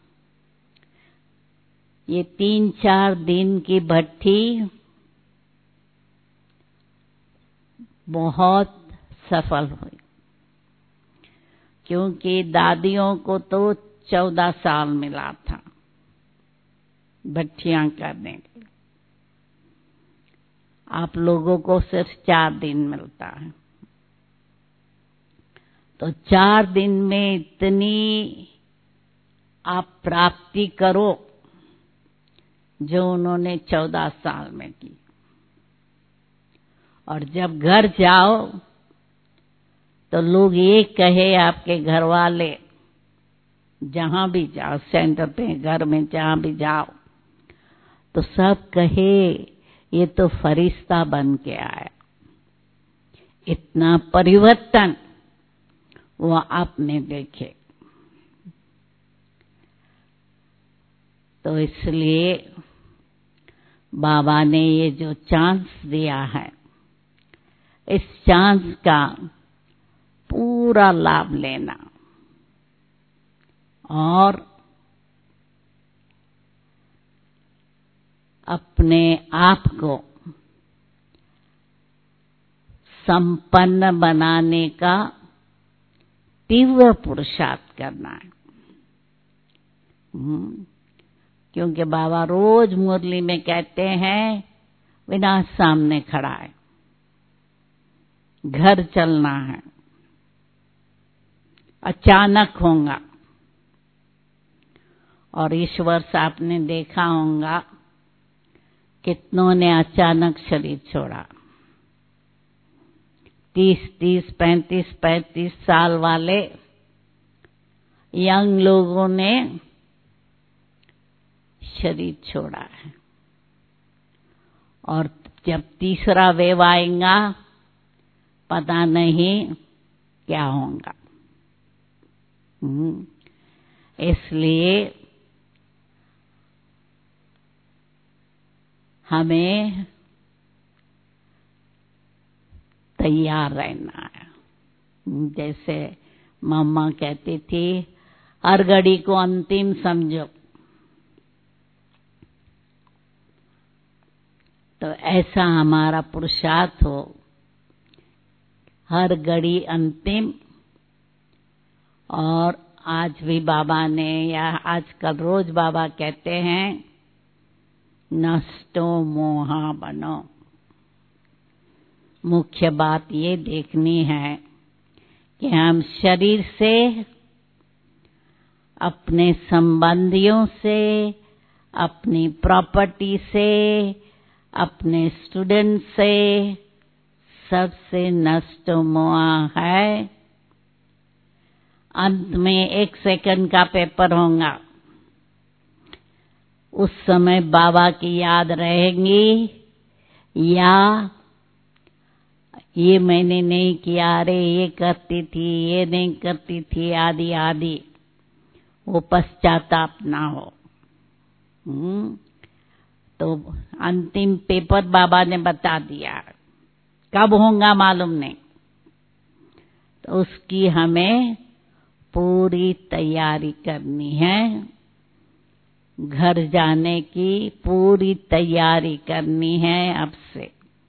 ये तीन चार दिन की भट्ठी बहुत सफल हुई, क्योंकि दादियों को तो चौदह साल मिला था भट्टियां करने के, आप लोगों को सिर्फ चार दिन मिलता है। तो चार दिन में इतनी आप प्राप्ति करो जो उन्होंने चौदह साल में की, और जब घर जाओ तो लोग ये कहे, आपके घर वाले जहां भी जाओ, सेंटर पे, घर में, जहां भी जाओ, तो सब कहे ये तो फरिश्ता बन के आया। इतना परिवर्तन वो आपने देखे। तो इसलिए बाबा ने ये जो चांस दिया है, इस चांस का पूरा लाभ लेना और अपने आप को संपन्न बनाने का तीव्र पुरुषार्थ करना है। क्योंकि बाबा रोज मुरली में कहते हैं, विनाश सामने खड़ा है, घर चलना है, अचानक होगा। और इस वर्ष आपने देखा होगा कितनों ने अचानक शरीर छोड़ा। तीस तीस पैंतीस पैंतीस साल वाले यंग लोगों ने शरीर छोड़ा है। और जब तीसरा वेव आएगा पता नहीं क्या होगा। इसलिए हमें तैयार रहना है। जैसे मम्मा कहती थी, हर घड़ी को अंतिम समझो। तो ऐसा हमारा पुरुषार्थ हो, हर घड़ी अंतिम। और आज भी बाबा ने, या आजकल रोज बाबा कहते हैं, नष्टो मोहा बनो। मुख्य बात ये देखनी है कि हम शरीर से, अपने संबंधियों से, अपनी प्रॉपर्टी से, अपने स्टूडेंट से, सबसे नष्ट मोह है। अंत में एक सेकंड का पेपर होगा, उस समय बाबा की याद रहेंगी या ये मैंने नहीं किया, अरे ये करती थी, ये नहीं करती थी, आदि आदि, वो पश्चाताप ना हो। हम्म तो अंतिम पेपर बाबा ने बता दिया, कब होगा मालूम नहीं। तो उसकी हमें पूरी तैयारी करनी है। घर जाने की पूरी तैयारी करनी है अब से।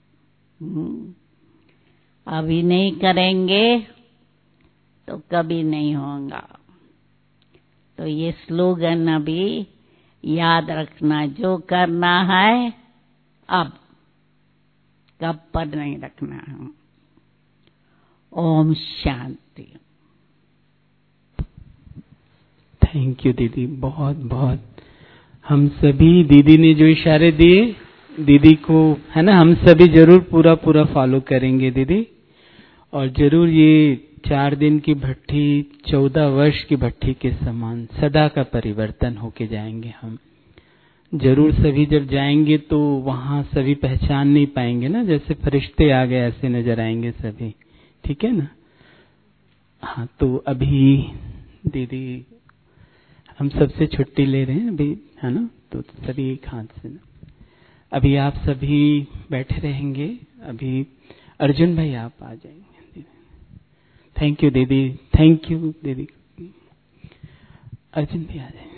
अभी नहीं करेंगे तो कभी नहीं होगा। तो ये स्लोगन अभी याद रखना, जो करना है अब, कब पर नहीं रखना है। ओम शांति। थैंक यू दीदी, बहुत बहुत। हम सभी, दीदी ने जो इशारे दिए, दीदी को, है ना, हम सभी जरूर पूरा पूरा फॉलो करेंगे दीदी। और जरूर ये चार दिन की भट्टी चौदह वर्ष की भट्टी के समान सदा का परिवर्तन होके जाएंगे हम। जरूर सभी जब जाएंगे तो वहां सभी पहचान नहीं पाएंगे ना, जैसे फरिश्ते आ गए ऐसे नजर आएंगे सभी। ठीक है ना? हाँ, तो अभी दीदी हम सबसे छुट्टी ले रहे हैं अभी, है ना? तो सभी एक हाथ से ना, अभी आप सभी बैठे रहेंगे। अभी अर्जुन भाई आप आ जाएंगे। थैंक यू दीदी, थैंक यू दीदी। अर्जुन भी आ जाएंगे।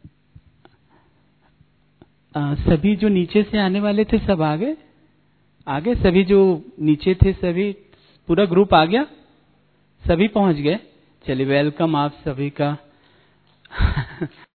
आ, सभी जो नीचे से आने वाले थे सब आ गए? आ गए सभी जो नीचे थे, सभी पूरा ग्रुप आ गया, सभी पहुंच गए। चलिए, वेलकम आप सभी का।